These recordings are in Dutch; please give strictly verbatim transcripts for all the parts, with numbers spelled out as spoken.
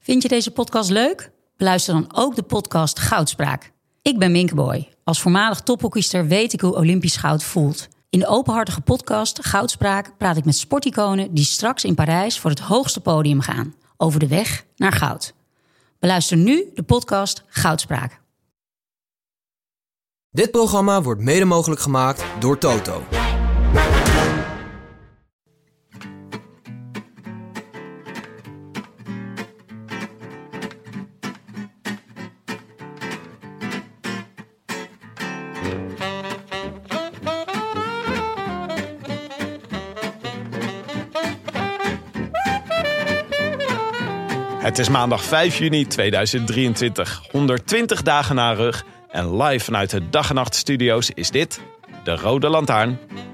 Vind je deze podcast leuk? Beluister dan ook de podcast Goudspraak. Ik ben Minke Boy. Als voormalig tophockeyster weet ik hoe Olympisch goud voelt. In de openhartige podcast Goudspraak praat ik met sporticonen die straks in Parijs voor het hoogste podium gaan. Over de weg naar goud. Beluister nu de podcast Goudspraak. Dit programma wordt mede mogelijk gemaakt door Toto. Het is maandag vijf juni tweeduizend drieëntwintig, honderdtwintig dagen na rug en live vanuit de Dag en Nacht Studio's is dit de Rode Lantaarn.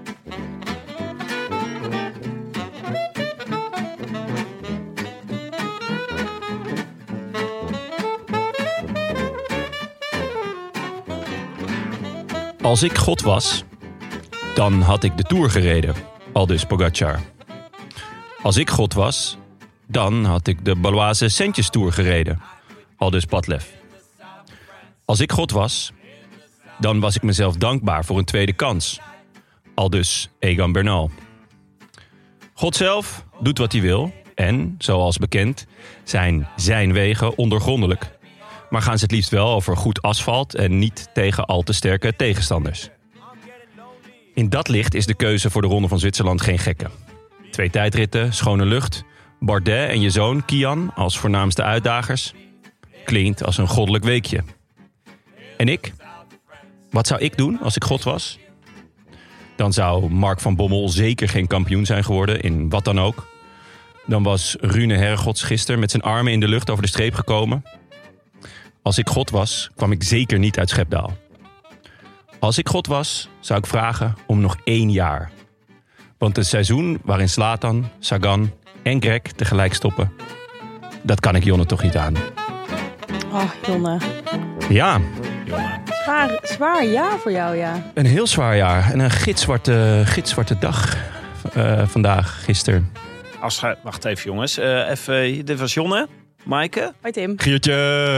Als ik God was, dan had ik de Tour gereden, aldus Pogačar. Als ik God was, dan had ik de Baloise Centjes Tour gereden, aldus Padlef. Als ik God was, dan was ik mezelf dankbaar voor een tweede kans, aldus Egan Bernal. God zelf doet wat hij wil en, zoals bekend, zijn zijn wegen ondoorgrondelijk. Maar gaan ze het liefst wel over goed asfalt en niet tegen al te sterke tegenstanders. In dat licht is de keuze voor de Ronde van Zwitserland geen gekke. Twee tijdritten, schone lucht, Bardet en je zoon Kian als voornaamste uitdagers. Klinkt als een goddelijk weekje. En ik? Wat zou ik doen als ik God was? Dan zou Mark van Bommel zeker geen kampioen zijn geworden, in wat dan ook. Dan was Rune Herregods gisteren met zijn armen in de lucht over de streep gekomen. Als ik God was, kwam ik zeker niet uit Schepdaal. Als ik God was, zou ik vragen om nog één jaar. Want het seizoen waarin Zlatan, Sagan en Greg tegelijk stoppen, dat kan ik Jonne toch niet aan. Oh, Jonne. Ja. Zwaar, zwaar jaar voor jou, ja. Een heel zwaar jaar. En een gitzwarte, gitzwarte dag uh, vandaag, gisteren. Afscheid, wacht even jongens, uh, even, dit was Jonne. Maaike? Hoi Tim. Geertje.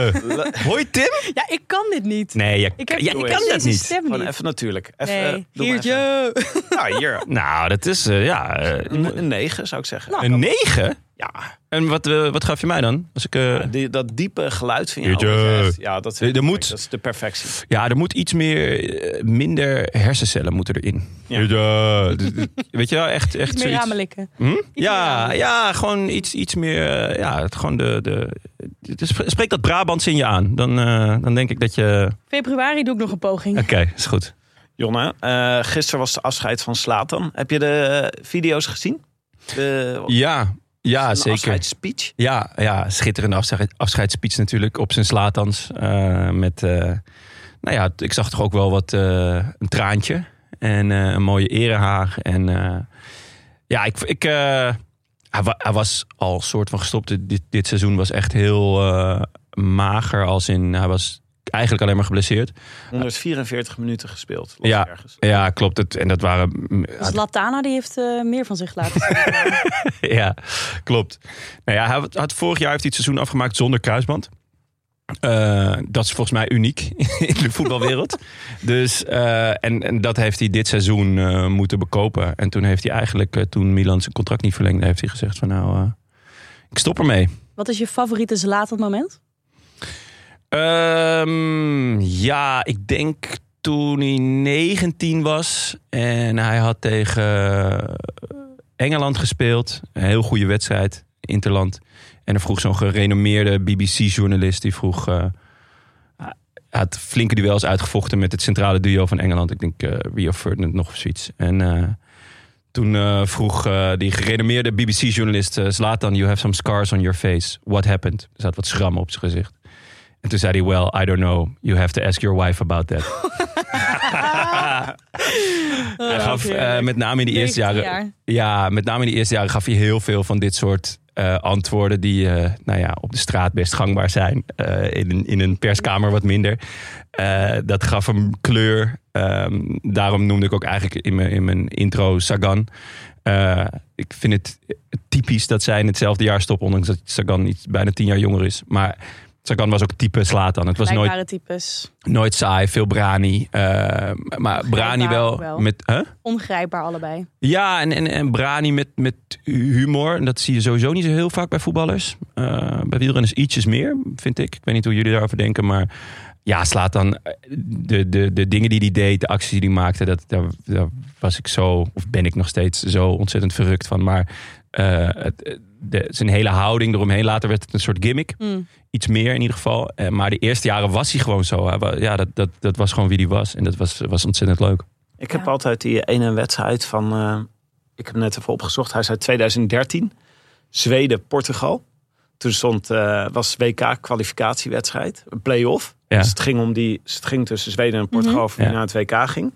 Hoi Tim. Ja, ik kan dit niet. Nee, je, ik heb, ja, je kan dat niet. Gewoon even natuurlijk. Even, nee. uh, doe Geertje. Nou, hier. Nou, dat is, uh, ja... Uh, een, een negen, zou ik zeggen. Nou, een negen? Ja. En wat, uh, wat gaf je mij dan? Als ik, uh... ja, die, dat diepe geluid van jou. Geertje. Ja, dat, er moet, dat is de perfectie. Ja, er moet iets meer, minder hersencellen moeten erin. Ja. Ja. Weet je wel, echt, echt iets meer zoiets... ramelikken. Hm? Ja, ja, gewoon iets, iets meer... Ja, het, gewoon de, de, de, spreek dat Brabants in je aan. Dan, uh, dan denk ik dat je... Februari doe ik nog een poging. Oké, okay, is goed. Jonne, uh, gisteren was de afscheid van Zlatan. Heb je de uh, video's gezien? De, ja, ja, zeker. Afscheidsspeech? Ja, ja, schitterende afscheid, afscheidsspeech natuurlijk op zijn Zlatans. Uh, met, uh, nou ja, ik zag toch ook wel wat uh, een traantje. En uh, een mooie erehaag. En uh, ja, ik... ik uh, hij, wa- hij was al soort van gestopt. Dit, dit seizoen was echt heel uh, mager. Als in, hij was eigenlijk alleen maar geblesseerd. honderdvierenveertig minuten gespeeld. Ja, ergens. ja, klopt. Het. En dat waren... Zlatana die heeft uh, meer van zich laten zien. Ja, klopt. Nou ja, hij had, vorig jaar heeft hij het seizoen afgemaakt zonder kruisband. Uh, dat is volgens mij uniek in de voetbalwereld. Dus, uh, en, en dat heeft hij dit seizoen uh, moeten bekopen. En toen heeft hij eigenlijk, uh, toen Milan zijn contract niet verlengde, heeft hij gezegd van nou, uh, ik stop ermee. Wat is je favoriete Zlatan moment? Um, ja, ik denk toen hij negentien was en hij had tegen Engeland gespeeld. Een heel goede wedstrijd, Interland. En er vroeg zo'n gerenommeerde B B C-journalist, die vroeg... Uh, hij had flinke duels uitgevochten met het centrale duo van Engeland. Ik denk uh, Rio Ferdinand nog of zoiets. En uh, toen uh, vroeg uh, die gerenommeerde B B C-journalist... Uh, Zlatan, you have some scars on your face. What happened? Er zat wat schram op zijn gezicht. En toen zei hij, well, I don't know. You have to ask your wife about that. Hij gaf uh, met name in de eerste jaren... Jaar. Ja, met name in de eerste jaren gaf hij heel veel van dit soort uh, antwoorden... die uh, nou ja, op de straat best gangbaar zijn. Uh, in, een, in een perskamer wat minder. Uh, dat gaf hem kleur. Um, daarom noemde ik ook eigenlijk in mijn, in mijn intro Sagan. Uh, ik vind het typisch dat zij in hetzelfde jaar stoppen, ondanks dat Sagan iets, bijna tien jaar jonger is. Maar Sagan was ook type Zlatan. Het was nooit, types. nooit saai, veel Brani. Uh, maar Brani wel, wel. met... Huh? Ongrijpbaar allebei. Ja, en, en, en Brani met, met humor. En dat zie je sowieso niet zo heel vaak bij voetballers. Uh, bij wielrenners ietsjes meer, vind ik. Ik weet niet hoe jullie daarover denken, maar... Ja, Zlatan, de, de, de dingen die hij deed, de acties die hij maakte... Dat, daar, daar was ik zo, of ben ik nog steeds zo ontzettend verrukt van. Maar uh, het, de, zijn hele houding eromheen, later werd het een soort gimmick. Mm. Iets meer in ieder geval. Uh, maar de eerste jaren was hij gewoon zo. Hij, ja, dat, dat, dat was gewoon wie hij was. En dat was, was ontzettend leuk. Ik heb ja. altijd die ene wedstrijd van... Uh, ik heb net even opgezocht. Hij is uit twintig dertien. Zweden-Portugal. Toen stond, uh, was W K-kwalificatiewedstrijd. Een play-off. Ja. Dus het ging, om die, het ging tussen Zweden en Portugal mm-hmm. voor wie ja. naar het W K ging.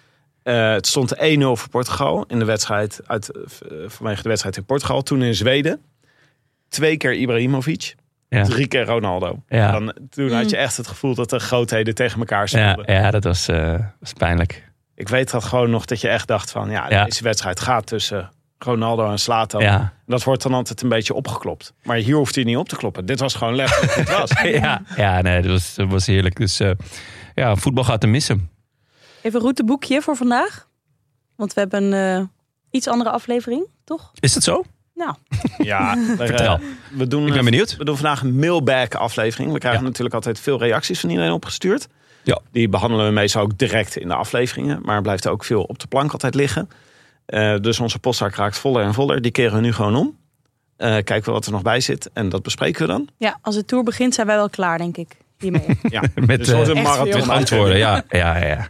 Uh, het stond één nul voor Portugal in de wedstrijd uit, uh, vanwege de wedstrijd in Portugal. Toen in Zweden. Twee keer Ibrahimovic. Ja. Drie keer Ronaldo. Ja. Dan, toen mm. had je echt het gevoel dat de grootheden tegen elkaar speelden. Ja, ja dat was, uh, was pijnlijk. Ik weet dat gewoon nog dat je echt dacht van... ja, ja. deze wedstrijd gaat tussen Ronaldo en Zlatan. Ja. Dat wordt dan altijd een beetje opgeklopt. Maar hier hoeft hij niet op te kloppen. Dit was gewoon letterlijk hoe het was. ja, ja, nee, dat was, dat was heerlijk. Dus uh, ja, voetbal gaat te missen. Even een routeboekje voor vandaag. Want we hebben een uh, iets andere aflevering, toch? Is dat zo? Nou. Ja, Vertel. Uh, we doen, ik ben benieuwd. We doen vandaag een mailbag aflevering. We krijgen ja. natuurlijk altijd veel reacties van iedereen opgestuurd. Ja. Die behandelen we meestal ook direct in de afleveringen. Maar er blijft ook veel op de plank altijd liggen. Uh, dus onze postzak raakt voller en voller. Die keren we nu gewoon om. Uh, kijken we wat er nog bij zit. En dat bespreken we dan. Ja, als de tour begint zijn wij wel klaar, denk ik. Hiermee. Ja, met, dus uh, een marathon met antwoorden. Ja, ja, ja.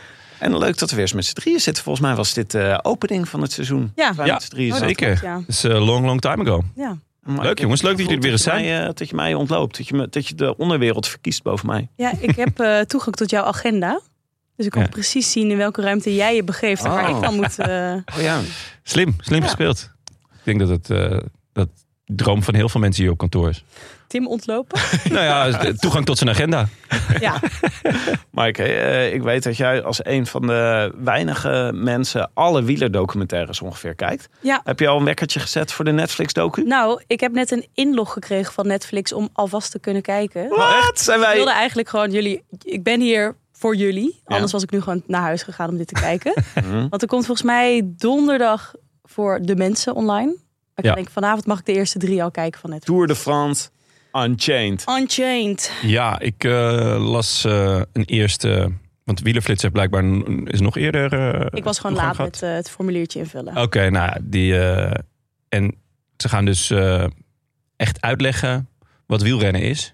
En leuk dat we weer eens met z'n drieën zitten. Volgens mij was dit de uh, opening van het seizoen. Ja, ja. ja drieën oh, zeker. Ja. Dat is a long, long time ago. Ja. Maar leuk jongens, leuk dat jullie er weer eens zijn. Mij, uh, dat je mij ontloopt. Dat je, me, dat je de onderwereld verkiest boven mij. Ja, ik heb uh, toegang tot jouw agenda. Dus ik kan ja. precies zien in welke ruimte jij je begeeft. En oh. waar ik dan moet... Uh... Oh ja. Slim, slim ja. gespeeld. Ik denk dat het uh, dat droom van heel veel mensen hier op kantoor is. Tim ontlopen? Nou ja, toegang tot zijn agenda. Ja. Maaike, uh, ik weet dat jij als een van de weinige mensen alle wielerdocumentaires ongeveer kijkt. Ja. Heb je al een wekkertje gezet voor de Netflix-docu? Nou, ik heb net een inlog gekregen van Netflix om alvast te kunnen kijken. Wat? Zijn wij... Ik wilde eigenlijk gewoon jullie... Ik ben hier voor jullie. Ja. Anders was ik nu gewoon naar huis gegaan om dit te kijken. mm-hmm. Want er komt volgens mij donderdag voor de mensen online. Ik ja. denk, vanavond mag ik de eerste drie al kijken van Netflix. Tour de France... Unchained. Unchained. Ja, ik uh, las uh, een eerste... Want Wielerflits heeft blijkbaar is nog eerder... Uh, ik was gewoon laat gehad. met uh, het formuliertje invullen. Oké, okay, nou die... Uh, en ze gaan dus uh, echt uitleggen wat wielrennen is.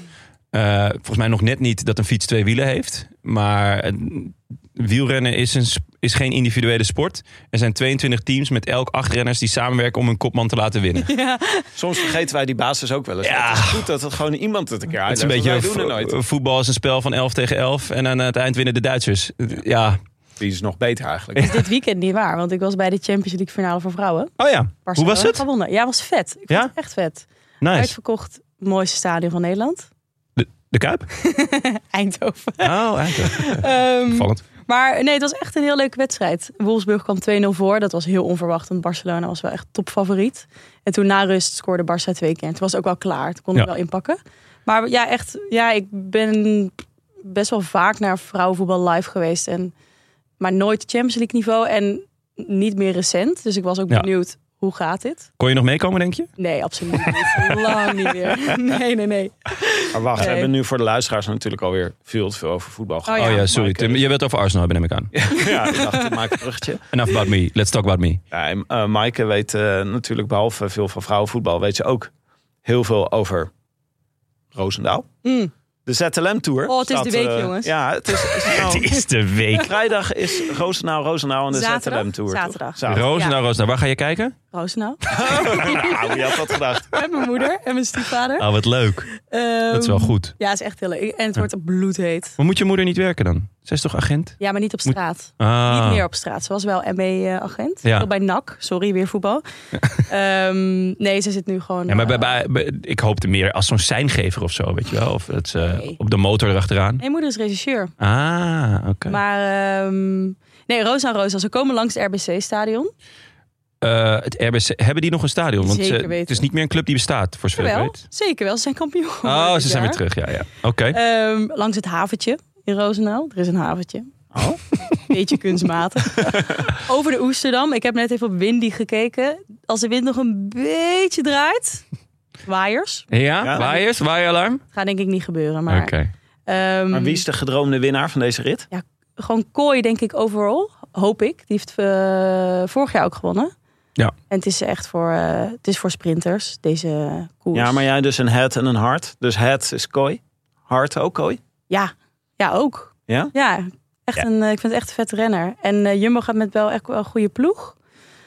Uh, volgens mij nog net niet dat een fiets twee wielen heeft. Maar uh, wielrennen is, een, is geen individuele sport. Er zijn tweeëntwintig teams met elk acht renners die samenwerken om hun kopman te laten winnen. Ja. Soms vergeten wij die basis ook wel eens. Ja. Het is goed dat het gewoon iemand het een keer uitlegt. Het is een beetje doen nooit. Voetbal is een spel van elf tegen elf. En aan het eind winnen de Duitsers. Ja. ja. Die is nog beter eigenlijk. Dat is dit weekend niet waar. Want ik was bij de Champions League finale voor vrouwen. Oh ja. Barcelona. Hoe was het? Gewonnen. Ja, was vet. Ik ja? vond het echt vet. Nice. Uitverkocht. Mooiste stadion van Nederland. De, de Kuip? Eindhoven. Oh, Eindhoven. um, Vallend. Maar nee, het was echt een heel leuke wedstrijd. Wolfsburg kwam twee nul voor. Dat was heel onverwacht. Want Barcelona was wel echt topfavoriet. En toen na rust scoorde Barça twee keer. Het was ook wel klaar. Het kon ik ja. wel inpakken. Maar ja, echt. Ja, ik ben best wel vaak naar vrouwenvoetbal live geweest. En, maar nooit Champions League niveau. En niet meer recent. Dus ik was ook benieuwd. Ja. Hoe gaat dit? Kon je nog meekomen, denk je? Nee, absoluut niet. Lang niet meer. Nee, nee, nee. Maar wacht, nee. we hebben nu voor de luisteraars natuurlijk alweer veel te veel over voetbal gehad. Oh ja, oh ja sorry. Tim, je wilt over Arsenal hebben, neem ik aan. Ja, ik dacht, ik maak een bruggetje. Enough about me. Let's talk about me. Ja, uh, Maaike weet uh, natuurlijk behalve veel van vrouwenvoetbal, weet ze ook heel veel over Roosendaal. Mm. De Z L M Tour. Oh, het is staat, de week, uh, jongens. Ja, het is, is nou, het is de week. Vrijdag is Roosendaal, Roosendaal en de Zaterdag, Z L M Tour. Zaterdag. Zaterdag. Roosendaal, ja. Roosendaal. Waar ga je kijken? Roosendaal. Nou, wie had dat gedacht? Met mijn moeder en mijn stiefvader. Oh, wat leuk. Um, dat is wel goed. Ja, het is echt heel leuk. En het wordt ja. bloedheet. Maar moet je moeder niet werken dan? Zij is toch agent? Ja, maar niet op straat. Ah. Niet meer op straat. Ze was wel M B-agent. Ja. Bij N A C. Sorry, weer voetbal. um, nee, ze zit nu gewoon... Ja, maar bij, uh, bij, bij, ik hoopte meer als zo'n seingever of zo, weet je wel. Of het, uh, Nee. op de motor erachteraan. Mijn moeder is regisseur. Ah, oké. Okay. Maar um, nee, Roos aan Roos. Ze komen langs het R B C-stadion. Uh, het R B C, hebben die nog een stadion? Want Zeker uh, weten. Het is niet meer een club die bestaat, voor zover ik Wel, weet. zeker wel. Ze zijn kampioen. Oh, ze zijn weer terug. Ja, ja. Oké. Okay. Um, langs het haventje in Roosendaal. Er is een haventje. Oh. Beetje kunstmatig. Over de Oesterdam. Ik heb net even op Windy gekeken. Als de wind nog een beetje draait. Waaiers. Ja, Ja. waaiers, waaieralarm. Gaat denk ik niet gebeuren. Maar, Oké. okay. um, Maar wie is de gedroomde winnaar van deze rit? Ja, gewoon Kooi denk ik overal. Hoop ik. Die heeft uh, vorig jaar ook gewonnen. Ja. En het is echt voor, uh, het is voor sprinters, deze koers. Ja, maar jij dus een head en een hart. Dus head is Kooi. Hart ook Kooi. Ja, ja ook. Ja? Ja, echt Ja. Een, ik vind het echt een vette renner. En uh, Jumbo gaat met wel echt wel een goede ploeg.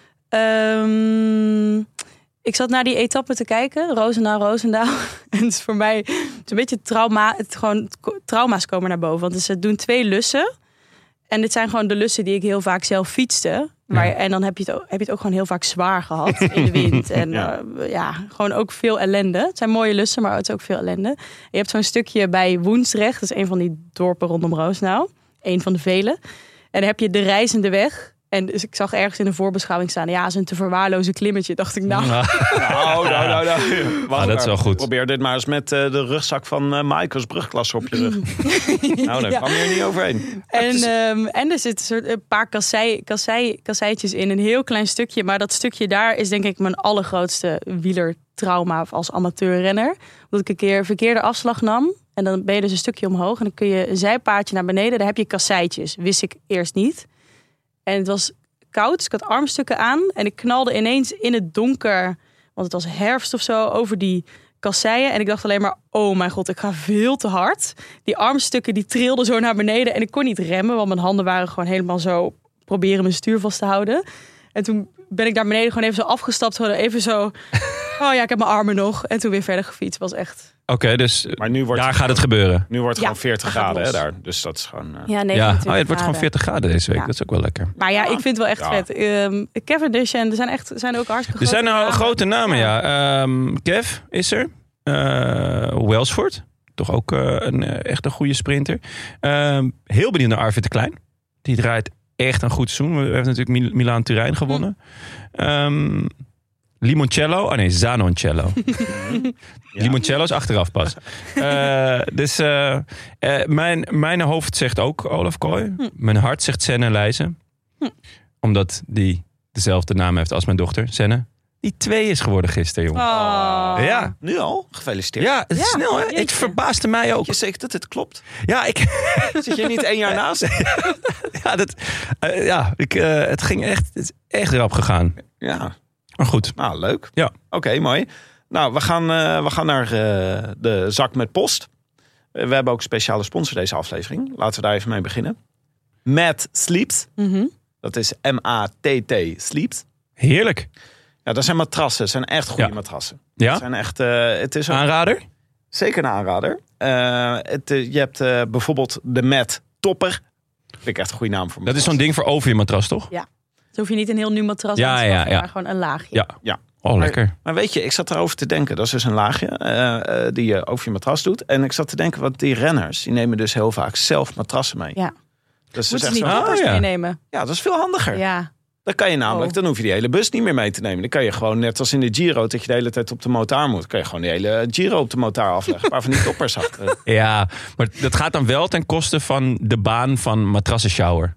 Um, ik zat naar die etappe te kijken, Roosendaal, Roosendaal. En het is voor mij het is een beetje trauma. Het gewoon trauma's komen naar boven. Want ze doen twee lussen. En dit zijn gewoon de lussen die ik heel vaak zelf fietste. Maar, ja. En dan heb je, het ook, heb je het ook gewoon heel vaak zwaar gehad in de wind. En ja. Uh, ja, gewoon ook veel ellende. Het zijn mooie lussen, maar het is ook veel ellende. Je hebt zo'n stukje bij Woensdrecht. Dat is een van die dorpen rondom Roosendaal. Een van de vele. En dan heb je de reizende weg. En dus ik zag ergens in de voorbeschouwing staan. Ja, zo'n te verwaarlozen klimmetje. Dacht ik nou. Nou, nou, nou. nou, nou. Ah, dat is wel goed. Probeer dit maar eens met uh, de rugzak van uh, Michaels brugklasse op je rug. Nou, daar ja. kwam je er niet overheen. En, um, en er zitten soort een paar kassei, kassei, kasseitjes in. Een heel klein stukje. Maar dat stukje daar is denk ik mijn allergrootste wielertrauma als amateurrenner. Dat ik een keer verkeerde afslag nam. En dan ben je dus een stukje omhoog. En dan kun je een zijpaadje naar beneden. Daar heb je kasseitjes. Wist ik eerst niet. En het was koud, dus ik had armstukken aan. En ik knalde ineens in het donker, want het was herfst of zo, over die kasseien. En ik dacht alleen maar, oh mijn god, ik ga veel te hard. Die armstukken die trilden zo naar beneden. En ik kon niet remmen, want mijn handen waren gewoon helemaal zo proberen mijn stuur vast te houden. En toen ben ik daar beneden gewoon even zo afgestapt. Even zo, oh ja, ik heb mijn armen nog. En toen weer verder gefietst. Was echt... Oké, okay, dus maar nu wordt daar het, gaat het gebeuren. Nu wordt het ja, gewoon veertig graden hè, daar. Dus dat is gewoon... Uh... Ja, ja. Oh, ja, het wordt gewoon veertig graden deze week. Ja. Dat is ook wel lekker. Maar ja, ik vind het wel echt ja. vet. Um, Cavendish en er zijn, echt, zijn ook hartstikke er grote zijn nou namen. grote namen, ja. ja. Um, Kev is er. Uh, Welsford. Toch ook uh, een, uh, echt een goede sprinter. Um, heel benieuwd naar Arvid de Klein. Die draait echt een goed seizoen. We hebben natuurlijk Milaan-Turijn gewonnen. Hm. Um, Limoncello. Oh nee, Zanoncello. Ja. Limoncello is achteraf pas. uh, dus uh, uh, mijn, mijn hoofd zegt ook Olaf Kooi. Hm. Mijn hart zegt Senne Leijzen. Hm. Omdat die dezelfde naam heeft als mijn dochter, Senne. Die twee is geworden gisteren, jongen. Oh. Ja. Nu al? Gefeliciteerd. Ja, het is ja, snel, hè? jeetje. Het verbaasde mij ook. Je zegt dat het klopt. Ja, ik... Zit je niet één jaar naast? ja, dat, uh, ja ik, uh, het ging echt, het is echt rap gegaan. Ja. Maar goed. Nou, leuk. Ja. Oké, okay, mooi. Nou, we gaan, uh, we gaan naar uh, de zak met post. Uh, we hebben ook een speciale sponsor deze aflevering. Laten we daar even mee beginnen. Mad Sleeps. Mm-hmm. Dat is M A T T Sleeps. Heerlijk. Ja, dat zijn matrassen. Dat zijn echt goede ja. matrassen. Ja? Dat zijn echt, uh, het is ook... Aanrader? Zeker een aanrader. Uh, het, uh, je hebt uh, bijvoorbeeld de Mad Topper. Vind ik echt een goede naam voor. Dat is zo'n ding voor over je matras, toch? Ja. Dus hoef je niet een heel nieuw matras ja, aan te ja, schaffen, ja. maar gewoon een laagje. Ja. ja. Oh, maar, lekker. Maar weet je, ik zat erover te denken. Dat is dus een laagje uh, uh, die je over je matras doet. En ik zat te denken, want die renners, die nemen dus heel vaak zelf matrassen mee. Ja. Dus Moeten ze niet zo, toppers ah, ja. meenemen? Ja, dat is veel handiger. Ja. Dan kan je namelijk, oh. dan hoef je die hele bus niet meer mee te nemen. Dan kan je gewoon, net als in de Giro, dat je de hele tijd op de motaar moet. Kan je gewoon de hele Giro op de motaar afleggen. Waarvan die toppers achter. Ja, maar dat gaat dan wel ten koste van de baan van matrassenshower.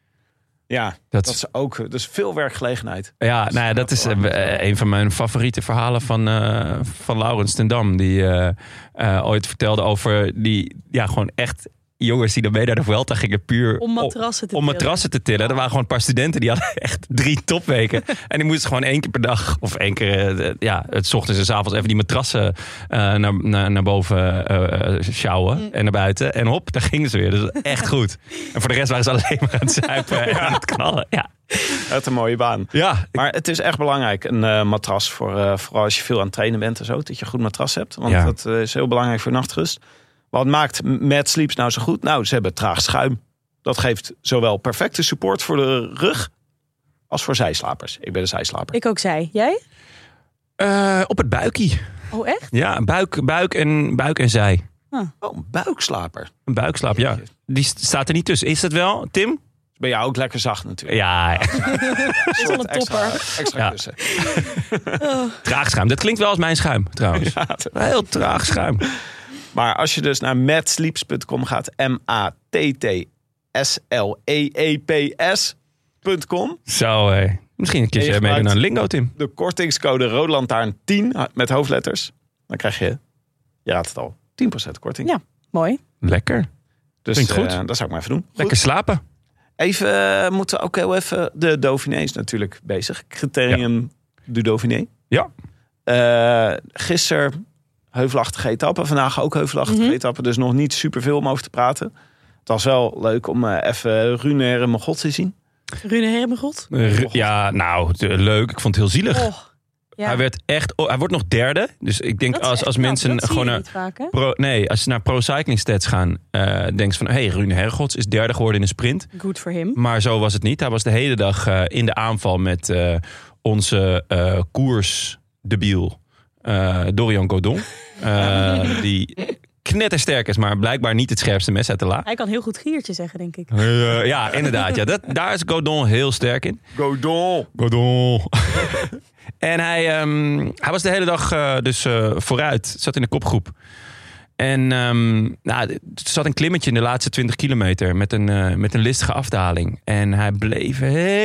Ja, dat, dat is ook dat is veel werkgelegenheid. Ja, nou ja, dat is uh, een van mijn favoriete verhalen van, uh, van Laurens ten Dam. Die uh, uh, ooit vertelde over die, ja, gewoon echt jongens die dan mee naar de Vuelta gingen puur om matrassen te om tillen. matrassen te tillen. Er waren gewoon een paar studenten die hadden echt drie topweken. En die moesten gewoon één keer per dag of één keer, uh, ja, het 's ochtends en 's avonds even die matrassen uh, naar, naar, naar boven uh, sjouwen mm. en naar buiten. En hop, daar gingen ze weer. Dus echt goed. En voor de rest waren ze alleen maar aan het zuipen en aan het knallen. Ja. Het is een mooie baan. Ja. Maar het is echt belangrijk, een uh, matras. Voor, uh, vooral als je veel aan het trainen bent en zo. Dat je een goed matras hebt. Want ja. dat uh, is heel belangrijk voor nachtrust. Wat maakt Mad Sleeps nou zo goed? Nou, ze hebben traag schuim. Dat geeft zowel perfecte support voor de rug als voor zijslapers. Ik ben een zijslaper. Ik ook zij. Jij? Uh, op het buikie. Oh, echt? Ja, buik, buik, en, buik en zij. Oh, een buikslaper. Een buikslaap, ja. Die staat er niet tussen. Is dat wel, Tim? Ben jou ook lekker zacht natuurlijk. Ja. Het is wel een topper. Extra, extra Ja. kussen. Oh. Traag schuim. Dat klinkt wel als mijn schuim, trouwens. Ja, het- Heel traag schuim. Maar als je dus naar matsleeps punt com gaat, M A T T S L E E P S punt com. Zo, hé. Misschien een keertje En je meedoen gebruikt- aan Lingo, Tim. De kortingscode Roodlantaarn tien met hoofdletters. Dan krijg je, je raadt het al, tien procent korting. Ja. Mooi. Lekker. Dus klinkt goed. eh, dat zou ik maar even doen. Lekker slapen. Even uh, moeten we ook heel even de Dauphiné is natuurlijk bezig. Criterium du Dauphiné. Ja. Uh, gisteren heuvelachtige etappe. Vandaag ook heuvelachtige Mm-hmm. etappe. Dus nog niet superveel om over te praten. Het was wel leuk om uh, even Rune Hermogod te zien. Rune Hermogod. Uh, ja, nou, de- leuk. Ik vond het heel zielig. Oh. Ja. Hij werd echt, oh, hij wordt nog derde. Dus ik denk Dat is als, echt als knap. mensen Dat zie gewoon je naar niet vaak, hè? pro, nee, als ze naar Pro Cycling Stats gaan, uh, denk je van, hey, Rune Hergods is derde geworden in de sprint. Good for him. Maar zo was het niet. Hij was de hele dag uh, in de aanval met uh, onze uh, koersdebiel uh, Dorian Godon. Uh, die knettersterk is, maar blijkbaar niet het scherpste mes uit de la. Hij kan heel goed giertje zeggen, denk ik. Uh, ja, inderdaad. Ja, dat, daar is Godon heel sterk in. Godon. Godon. En hij, um, hij was de hele dag uh, dus uh, vooruit. Zat in de kopgroep. En um, nou, er zat een klimmetje in de laatste twintig kilometer met een, uh, met een listige afdaling. En hij bleef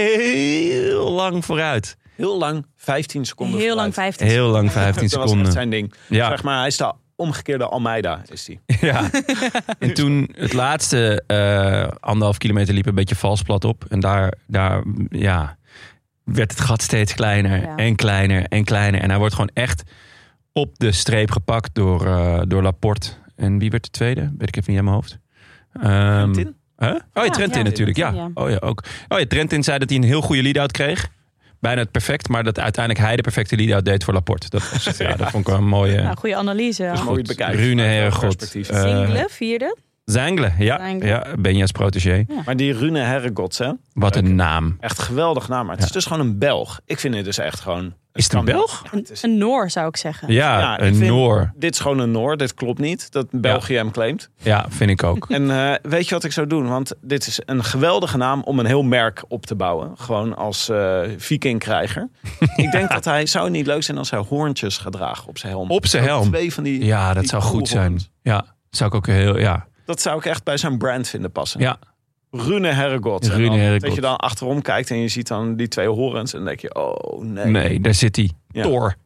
heel lang vooruit. Heel lang, vijftien seconden. Heel lang vooruit. vijftien. Heel lang, vijftien Dat was seconden. echt zijn ding. Ja. Zeg maar, hij is de omgekeerde Almeida, is die. Ja. En toen het laatste uh, anderhalf kilometer liep een beetje vals plat op. En daar, daar ja, werd het gat steeds kleiner Ja. en kleiner en kleiner. En hij wordt gewoon echt op de streep gepakt door, uh, door Laporte. En wie werd de tweede? Weet ik even niet aan mijn hoofd. Um, Trentin? Huh? Oh ja, Ja, Trentin ja. natuurlijk. Ja. Ja. Oh ja, ook. Oh ja, Trentin zei dat hij een heel goede lead-out kreeg. Bijna het perfect, maar dat uiteindelijk hij de perfecte lead-out deed voor Laporte. Dat, was, ja, dat vond ik wel een mooie... Nou, goede analyse. Dus Ja. mooi bekijken. Rune vanuit Herregod. perspectief. Uh, Single, vierde. Zengele, ja. Zengele. ja Benja's protégé. Maar die Rune Herregods, hè? Wat een naam. Echt geweldig naam. Maar het is dus gewoon een Belg. Ik vind het dus echt gewoon... Is het een Belg? Ja, het is- Een Noor, zou ik zeggen. Ja, Ja, ik een vind- Noor. Dit is gewoon een Noor. Dit klopt niet. Dat België hem claimt. Ja, vind ik ook. En uh, weet je wat ik zou doen? Want dit is een geweldige naam om een heel merk op te bouwen. Gewoon als uh, vikingkrijger. Ik denk dat hij... Zou het niet leuk zijn als hij hoorntjes gaat dragen op zijn helm? Op zijn Ook helm? Twee van die... Ja, dat die zou goed zijn. koelhoorns. Ja, dat zou ik ook heel... Ja, Dat zou ik echt bij zijn brand vinden passen. ja. Rune Herregods. En Rune dan Herregods. Dat je dan achterom kijkt en je ziet dan die twee horens. En dan denk je, oh nee. Nee, daar zit hij. Ja. Thor.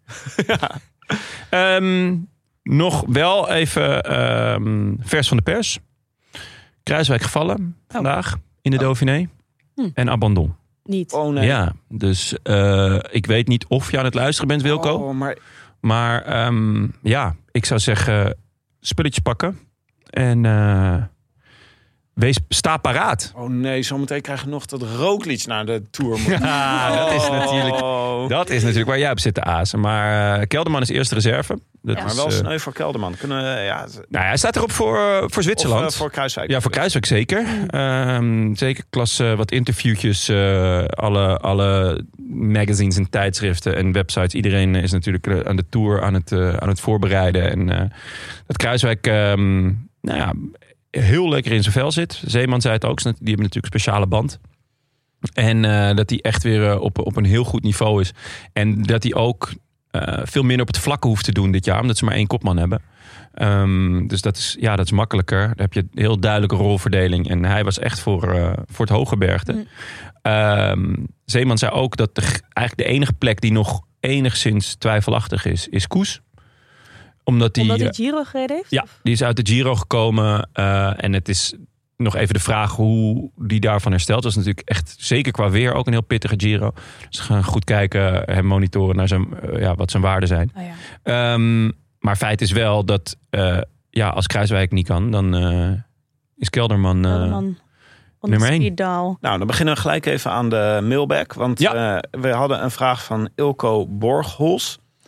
um, nog wel even um, vers van de pers. Kruiswijk gevallen vandaag in de Oh. Dauphiné. Hm. En abandon. Niet. Oh nee. Ja, dus uh, ik weet niet of je aan het luisteren bent, Wilco. Oh, maar Maar um, ja, ik zou zeggen, spulletje pakken. En uh, wees, sta paraat. oh nee, zometeen krijg je nog dat Roglic naar de Tour moet. Ja, dat is natuurlijk, Oh. dat is natuurlijk waar jij op zit te azen. Maar uh, Kelderman is eerste reserve. Dat Ja. Maar is, wel uh, sneu voor Kelderman. Kunnen, ja, nou, hij staat erop voor, uh, voor Zwitserland. Of, uh, voor Kruiswijk. Ja, voor Kruiswijk zeker. Um, zeker klas uh, wat interviewtjes. Uh, alle, alle magazines en tijdschriften en websites. Iedereen is natuurlijk uh, aan de Tour aan het, uh, aan het voorbereiden. En uh, dat Kruiswijk um, nou ja, heel lekker in zijn vel zit. Zeeman zei het ook. Die hebben natuurlijk een speciale band. En uh, dat hij echt weer uh, op, op een heel goed niveau is. En dat hij ook uh, veel minder op het vlakke hoeft te doen dit jaar. Omdat ze maar één kopman hebben. Um, dus dat is, ja, dat is makkelijker. Daar heb je een heel duidelijke rolverdeling. En hij was echt voor, uh, voor het Hooggebergte. Mm. Um, Zeeman zei ook dat de, eigenlijk de enige plek die nog enigszins twijfelachtig is, is Koes. Omdat hij, Omdat hij Giro gereden heeft? Ja, die is uit de Giro gekomen. Uh, en het is nog even de vraag hoe die daarvan herstelt. Dat is natuurlijk echt, zeker qua weer, ook een heel pittige Giro. Dus we gaan goed kijken, hem monitoren naar zijn, uh, ja, wat zijn waarden zijn. Oh ja. Um, maar feit is wel dat uh, ja, als Kruiswijk niet kan, dan uh, is Kelderman, uh, Kelderman nummer één. Nou, dan beginnen we gelijk even aan de mailback. Want ja. uh, we hadden een vraag van Ilko Borghols.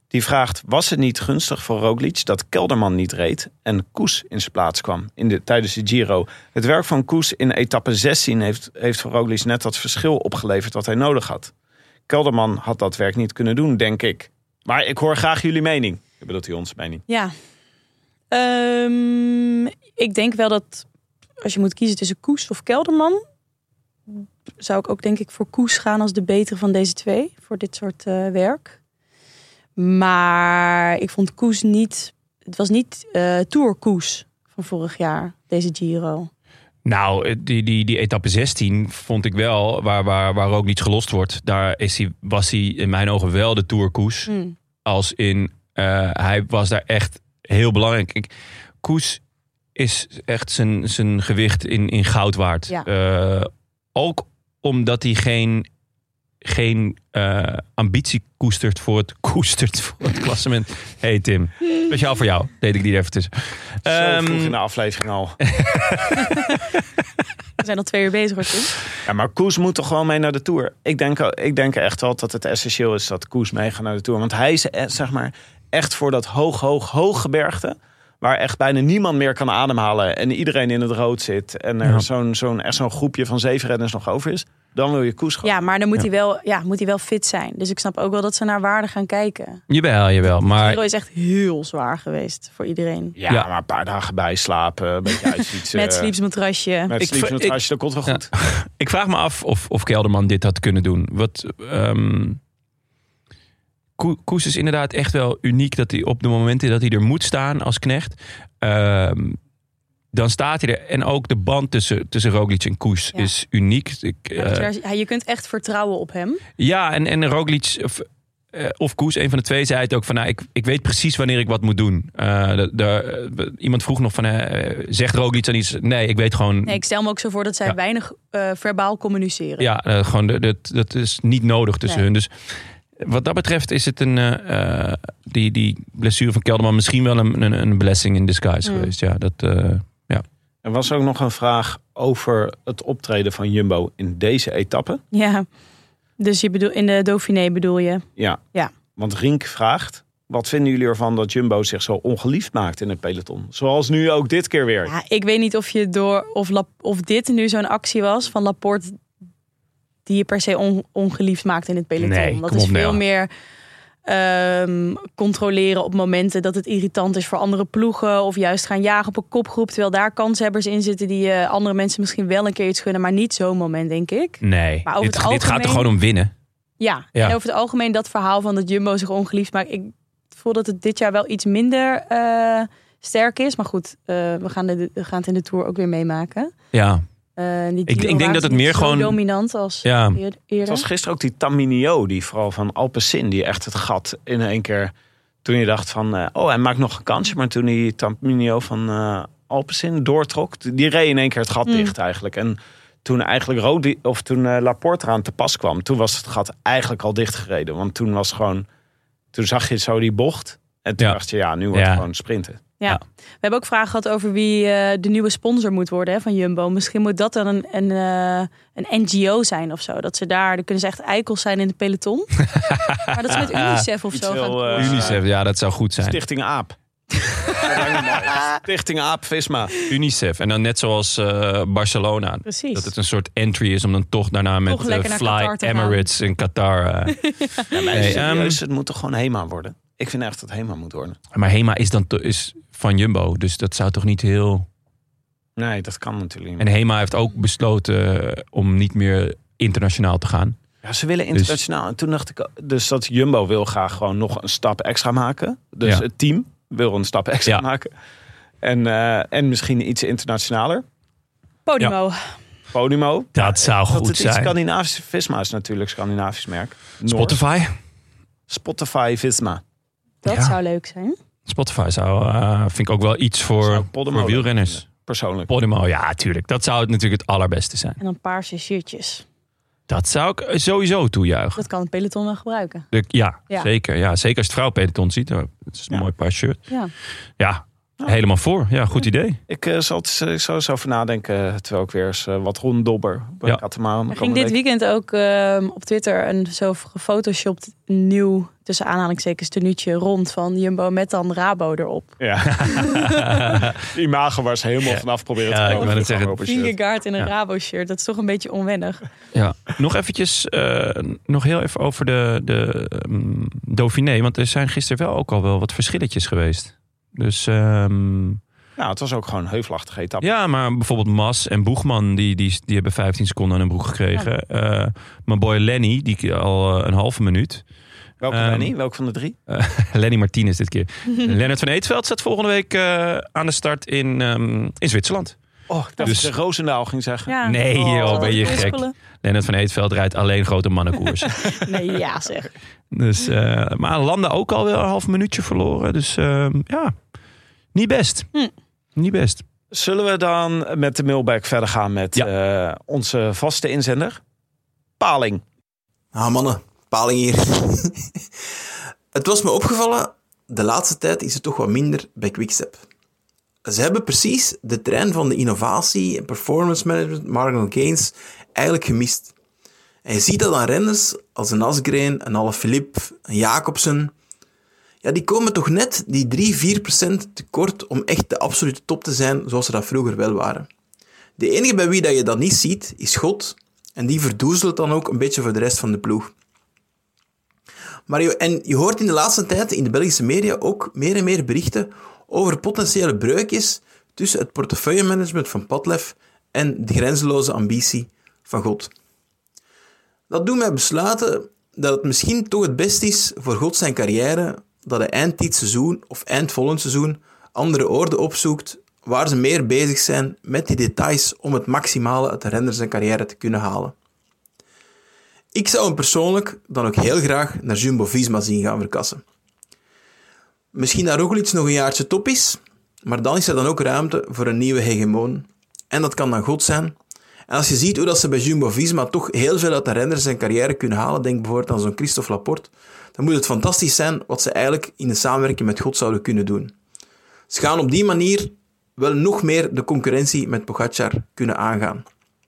Die vraagt, was het niet gunstig voor Roglic dat Kelderman niet reed en Koes in zijn plaats kwam in de, tijdens de Giro? Het werk van Koes in etappe zestien heeft, heeft voor Roglic net dat verschil opgeleverd wat hij nodig had. Kelderman had dat werk niet kunnen doen, denk ik. Maar ik hoor graag jullie mening. Ik bedoel, hij onze mening. Ja. Um, ik denk wel dat als je moet kiezen tussen Koes of Kelderman, zou ik ook denk ik voor Koes gaan als de betere van deze twee. Voor dit soort uh, werk. Maar ik vond Koes niet... Het was niet uh, Tour Koes van vorig jaar, deze Giro. Nou, die, die, die etappe zestien vond ik wel, waar, waar, waar ook niet gelost wordt. Daar is hij, was hij in mijn ogen wel de Tour Koes. Mm. Als in, uh, hij was daar echt heel belangrijk. Ik, Koes is echt zijn, zijn gewicht in, in goud waard. Ja. Uh, ook omdat hij geen... geen uh, ambitie koestert voor het koestert voor het klassement. Hey Tim, speciaal voor jou. Deed ik die er even tussen. Zo um, vroeg in de aflevering al. We zijn al twee uur bezig hoor, Tim. Ja, maar Koes moet toch gewoon mee naar de Tour. Ik denk, ik denk echt wel dat het essentieel is dat Koes meegaat naar de Tour. Want hij is zeg maar echt voor dat hoog, hoog, hoog gebergte, waar echt bijna niemand meer kan ademhalen en iedereen in het rood zit en er ja. zo'n, zo'n, echt zo'n groepje van zeven renners nog over is. Dan wil je Koes gaan. Ja, maar dan moet, ja. hij wel, ja, moet hij wel fit zijn. Dus ik snap ook wel dat ze naar waarde gaan kijken. Jawel, jawel. Maar Giro is echt heel zwaar geweest voor iedereen. Ja, ja. maar een paar dagen bijslapen, een beetje uitfietsen. Met sleepsmatrasje. Met sleepsmatrasje, dat komt wel goed. Ja. Ik vraag me af of, of Kelderman dit had kunnen doen. Wat, um, Koes is inderdaad echt wel uniek dat hij op de momenten dat hij er moet staan als knecht. Um, Dan staat hij er. En ook de band tussen, tussen Roglic en Koes ja. is uniek. Ik, uh, ja, je kunt echt vertrouwen op hem. Ja, en, en Roglic of, uh, of Koes, een van de twee, zei het ook van... Nou, ik, ik weet precies wanneer ik wat moet doen. Uh, de, de, uh, iemand vroeg nog van... Uh, zegt Roglic dan iets? Nee, ik weet gewoon... Nee, ik stel me ook zo voor dat zij ja. weinig uh, verbaal communiceren. Ja, uh, gewoon de, de, dat is niet nodig tussen nee. hun. Dus wat dat betreft is het een... Uh, die, die blessure van Kelderman misschien wel een, een, een blessing in disguise mm. geweest. Ja, dat... Uh, Er was ook nog een vraag over het optreden van Jumbo in deze etappe. Ja, dus je bedoel, in de Dauphiné bedoel je? Ja, ja. Want Rink vraagt, wat vinden jullie ervan dat Jumbo zich zo ongeliefd maakt in het peloton? Zoals nu ook dit keer weer. Ja, ik weet niet of, je door, of, La, of dit nu zo'n actie was van Laporte die je per se on, ongeliefd maakt in het peloton. Nee, dat is veel nou. meer... Um, controleren op momenten dat het irritant is voor andere ploegen. Of juist gaan jagen op een kopgroep. Terwijl daar kanshebbers in zitten die uh, andere mensen misschien wel een keer iets gunnen. Maar niet zo'n moment, denk ik. Nee, maar over dit, het algemeen, dit gaat er gewoon om winnen. Ja, ja, en over het algemeen dat verhaal van dat Jumbo zich ongeliefd maakt. Ik voel dat het dit jaar wel iets minder uh, sterk is. Maar goed, uh, we, gaan de, we gaan het in de Tour ook weer meemaken. Ja. Uh, ik, ik denk dat het meer gewoon dominant als ja. eerder. Het was gisteren ook die Taminio, die vooral van Alpecin, die echt het gat in één keer. Toen je dacht van, uh, oh, hij maakt nog een kansje, maar toen die Taminio van uh, Alpecin doortrok, die reed in één keer het gat mm. dicht eigenlijk. En toen eigenlijk Rodi, of toen uh, Laporte eraan te pas kwam, toen was het gat eigenlijk al dichtgereden, want toen was gewoon, toen zag je zo die bocht en toen ja. dacht je, ja, nu wordt ja. het gewoon sprinten. Ja. ja, we hebben ook vragen gehad over wie uh, de nieuwe sponsor moet worden hè, van Jumbo. Misschien moet dat dan een, een, uh, een N G O zijn of zo. Dat ze daar, dan kunnen ze echt eikels zijn in het peloton. Maar dat ze met UNICEF of zo wil, gaan. Uh, UNICEF, ja, dat zou goed zijn. Stichting AAP. Stichting AAP Visma. UNICEF. En dan net zoals uh, Barcelona. Precies. Dat het een soort entry is om dan toch daarna met toch uh, Fly Emirates in Qatar. Uh, ja, maar hey, serieus, um, het moet toch gewoon HEMA worden? Ik vind echt dat het HEMA moet worden. Maar HEMA is dan to- is van Jumbo, dus dat zou toch niet heel... Nee, dat kan natuurlijk niet. En HEMA heeft ook besloten om niet meer internationaal te gaan. Ja, ze willen internationaal. Dus, en toen dacht ik, dus dat Jumbo wil graag gewoon nog een stap extra maken. Dus ja. het team wil een stap extra ja. maken. En, uh, en misschien iets internationaler. Podimo. Ja. Podimo. Dat zou goed dat het zijn. Scandinavisch, Visma is natuurlijk Scandinavisch merk. Noors. Spotify. Spotify Visma. Dat ja. zou leuk zijn. Spotify zou, uh, vind ik ook wel iets voor, voor wielrenners. Persoonlijk. Podimo, ja, tuurlijk. Dat zou het natuurlijk het allerbeste zijn. En een paar shirtjes. Dat zou ik sowieso toejuichen. Dat kan het peloton wel gebruiken. De, ja, ja, zeker. Ja, zeker als het vrouwenpeloton ziet. Dat is een ja. mooi paar shirt. Ja. ja, Oh. Helemaal voor. Ja, goed idee. Ik uh, zal het uh, zo eens over nadenken, terwijl ik weer eens uh, wat ronddobber bij ja. Katamaran. Er ging dit weekend ook uh, op Twitter een zo gefotoshopt nieuw, tussen aanhalingstekens, tenuutje rond van Jumbo met dan Rabo erop. Ja. Die imago was helemaal ja. vanaf proberen ja, te komen. Ik het zeggen. Vingegaard in een ja. Rabo shirt, dat is toch een beetje onwennig. Ja, nog eventjes, uh, nog heel even over de, de um, Dauphiné, want er zijn gisteren wel ook al wel wat verschilletjes geweest. Dus, um... nou, het was ook gewoon een heuvelachtige etappe. Ja, maar bijvoorbeeld Mas en Boegman, die, die, die hebben vijftien seconden aan hun broek gekregen. Ja. Uh, mijn boy Lenny, die al uh, een halve minuut. Welke um, Lenny? Welke van de drie? Uh, Lenny Martinez dit keer. Lennart van Eetveld staat volgende week uh, aan de start in, um, in Zwitserland. Oh, ik dacht dus... dat je Roosendaal ging zeggen. Ja. Nee, oh, joh, ben je gek. Lennart van Eetveld rijdt alleen grote mannenkoersen. Nee, ja zeg. Dus, uh, maar Landa ook alweer een half minuutje verloren. Dus uh, ja, niet best. Hm. Niet best. Zullen we dan met de mailbag verder gaan met ja. uh, onze vaste inzender? Paling. Ah mannen, Paling hier. Het was me opgevallen, de laatste tijd is het toch wat minder bij Quickstep. Ze hebben precies de trein van de innovatie en performance management, marginal gains, eigenlijk gemist. En je ziet dat aan renners als een Asgreen, een Alaphilippe, een Jacobsen. Ja, die komen toch net die drie tot vier procent tekort om echt de absolute top te zijn zoals ze dat vroeger wel waren. De enige bij wie dat je dat niet ziet, is God. En die verdoezelt dan ook een beetje voor de rest van de ploeg. Maar je, en je hoort in de laatste tijd in de Belgische media ook meer en meer berichten over potentiële breukjes tussen het portefeuillemanagement van Padlef en de grenzeloze ambitie van God. Dat doet mij besluiten dat het misschien toch het best is voor God zijn carrière dat hij eind dit seizoen of eind volgend seizoen andere oorden opzoekt waar ze meer bezig zijn met die details om het maximale uit de renner zijn carrière te kunnen halen. Ik zou hem persoonlijk dan ook heel graag naar Jumbo-Visma zien gaan verkassen. Misschien dat Roglic nog een jaartje top is, maar dan is er dan ook ruimte voor een nieuwe hegemoon. En dat kan dan God zijn. En als je ziet hoe dat ze bij Jumbo-Visma toch heel veel uit de renner zijn carrière kunnen halen, denk bijvoorbeeld aan zo'n Christophe Laporte, dan moet het fantastisch zijn wat ze eigenlijk in de samenwerking met God zouden kunnen doen. Ze gaan op die manier wel nog meer de concurrentie met Pogačar kunnen aangaan.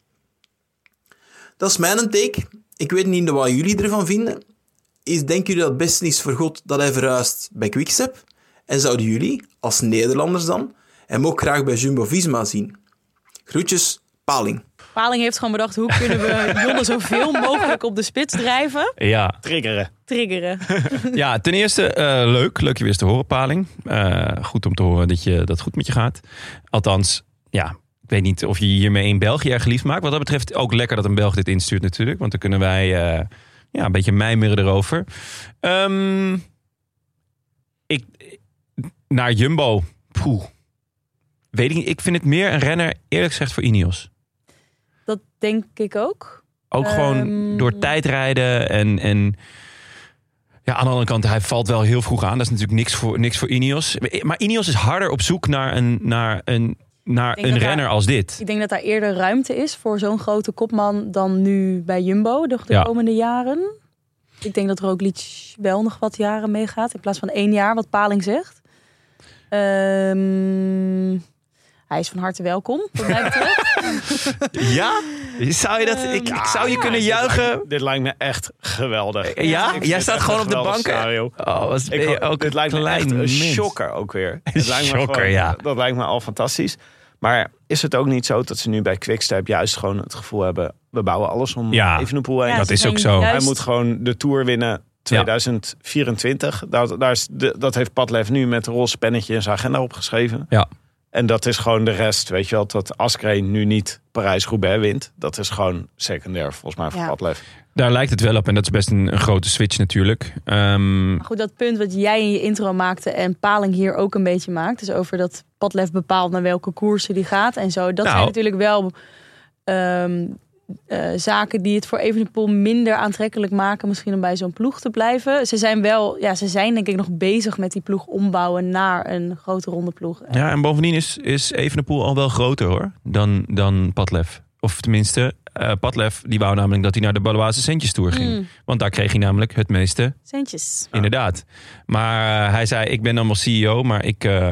Dat is mijn take. Ik weet niet wat jullie ervan vinden. Is, denken jullie dat het beste is voor God dat hij verhuist bij Quickstep? En zouden jullie, als Nederlanders dan, hem ook graag bij Jumbo-Visma zien? Groetjes, Paling. Paling heeft gewoon bedacht, hoe kunnen we Jonne zoveel mogelijk op de spits drijven? Ja. Triggeren. Triggeren. Ja, ten eerste uh, leuk. Leuk je weer eens te horen, Paling. Uh, goed om te horen dat, je, dat het goed met je gaat. Althans, ja, ik weet niet of je hiermee in België erg geliefd maakt. Wat dat betreft ook lekker dat een Belg dit instuurt natuurlijk. Want dan kunnen wij uh, ja, een beetje mijmeren erover. Um, ik, naar Jumbo. Poeh. Weet ik niet. Ik vind het meer een renner, eerlijk gezegd, voor Ineos. Dat denk ik ook. Ook um... gewoon door tijdrijden en... en ja, aan de andere kant, hij valt wel heel vroeg aan. Dat is natuurlijk niks voor, niks voor Ineos. Maar Ineos is harder op zoek naar een, naar een, naar een renner daar, als dit. Ik denk dat daar eerder ruimte is voor zo'n grote kopman dan nu bij Jumbo de, de ja. komende jaren. Ik denk dat Roglic wel nog wat jaren meegaat. In plaats van één jaar, wat Paling zegt. Um, hij is van harte welkom, wat mij betreft. Ja? Zou je dat? Ik, ik zou je ja, kunnen juichen. Dit lijkt, dit lijkt me echt geweldig. Ja? Ik Jij staat gewoon op de bank. Oh, was ik, ook dit lijkt me echt een shocker ook weer. Een shocker, ja. Dat lijkt me al fantastisch. Maar is het ook niet zo dat ze nu bij Quickstep juist gewoon het gevoel hebben, we bouwen alles om ja, Evenepoel heen. Ja, dat is ook zo. Juist... Hij moet gewoon de Tour winnen tweeduizend vierentwintig. Ja. Dat, daar is de, dat heeft Padlef nu met een roze pennetje in zijn agenda opgeschreven. Ja. En dat is gewoon de rest. Weet je wel, dat Asgreen nu niet Parijs-Roubaix wint. Dat is gewoon secundair volgens mij voor ja. Padlef. Daar lijkt het wel op en dat is best een, een grote switch natuurlijk. Um... Maar goed, dat punt wat jij in je intro maakte en Paling hier ook een beetje maakt. Dus over dat Padlef bepaalt naar welke koersen die gaat en zo. Dat nou. zijn natuurlijk wel um, uh, zaken die het voor Evenepoel minder aantrekkelijk maken. Misschien om bij zo'n ploeg te blijven. Ze zijn wel, ja, ze zijn denk ik nog bezig met die ploeg ombouwen naar een grote ronde ploeg. Ja, en bovendien is, is Evenepoel al wel groter hoor, dan, dan Padlef. Of tenminste, uh, Padlef die wou namelijk dat hij naar de Baloise Centjes Tour ging. Mm. Want daar kreeg hij namelijk het meeste centjes. Inderdaad. Maar uh, hij zei, ik ben dan wel C E O, maar ik, uh,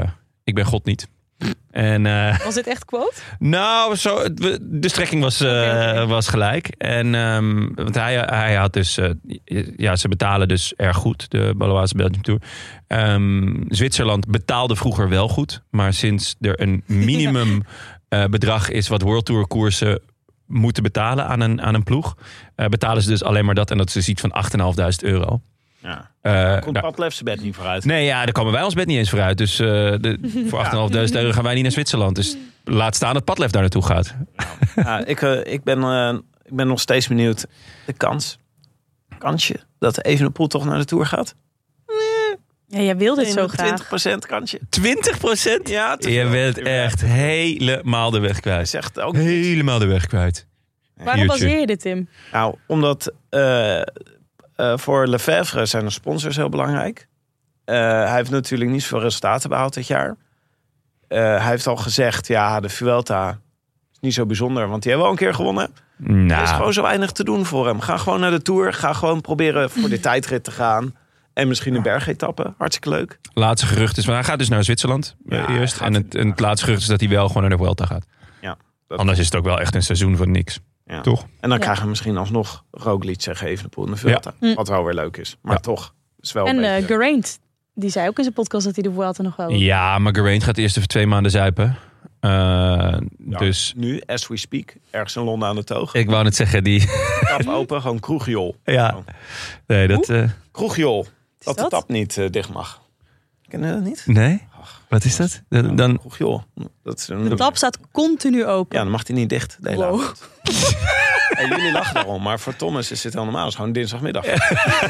ik ben God niet. En, uh, was dit echt quote? Nou, zo, de strekking was, uh, okay, okay. was gelijk. En, um, want hij, hij had dus... Uh, ja, ze betalen dus erg goed, de Baloise Belgium Tour. Um, Zwitserland betaalde vroeger wel goed. Maar sinds er een minimum uh, bedrag is wat World Tour koersen moeten betalen aan een, aan een ploeg, uh, betalen ze dus alleen maar dat. En dat is dus iets van acht vijfduizend euro. Ja. Uh, Komt Padlef zijn bed niet vooruit? Nee, ja, daar komen wij ons bed niet eens vooruit. Dus uh, de, voor acht vijfduizend euro gaan wij niet naar Zwitserland. Dus laat staan dat Padlef daar naartoe gaat. Nou, ja, ik, uh, ik, ben, uh, ik ben nog steeds benieuwd. De kans, kansje dat Evenepoel toch naar de Tour gaat? Ja, jij wil dit zo graag. twintig procent kansje. twintig procent? Ja, je bent echt helemaal de weg kwijt. Zegt ook helemaal de weg kwijt. Waarom baseer je dit, Tim? Nou, omdat uh, uh, voor Lefevre zijn de sponsors heel belangrijk. Uh, hij heeft natuurlijk niet zoveel resultaten behaald dit jaar. Uh, hij heeft al gezegd, ja, de Vuelta is niet zo bijzonder, want die hebben al een keer gewonnen. Nou. Er is gewoon zo weinig te doen voor hem. Ga gewoon naar de Tour. Ga gewoon proberen voor de tijdrit te gaan. En misschien een bergetappe. Hartstikke leuk. Laatste gerucht is, maar hij gaat dus naar Zwitserland ja, eerst. En het, en het laatste gerucht is dat hij wel gewoon naar de Vuelta gaat. Ja, anders is het ook wel echt een seizoen van niks. Ja. Toch? En dan ja. krijgen we misschien alsnog Roglic zeggen Evenepoel in de Vuelta. Ja. Wat wel weer leuk is. Maar ja. toch. Is wel en beetje... uh, Geraint, die zei ook in zijn podcast dat hij de Vuelta nog wel wil. Ja, maar Geraint gaat eerst even twee maanden zuipen. Uh, ja, dus nu, as we speak, ergens in Londen aan de toog. Ik wou net zeggen, die... Tap open, gewoon kroegjool. Ja. Oh. Nee, dat... Uh... Kroegjool. Dat, dat de tap niet uh, dicht mag. Ken je dat niet? Nee? Ach, wat is dat? Dan, dan... Kroegjool. Dat is een... De tap staat continu open. Ja, dan mag hij niet dicht. De hele wow. En jullie lachen daarom, maar voor Thomas is het heel normaal. Het is gewoon dinsdagmiddag. Ja.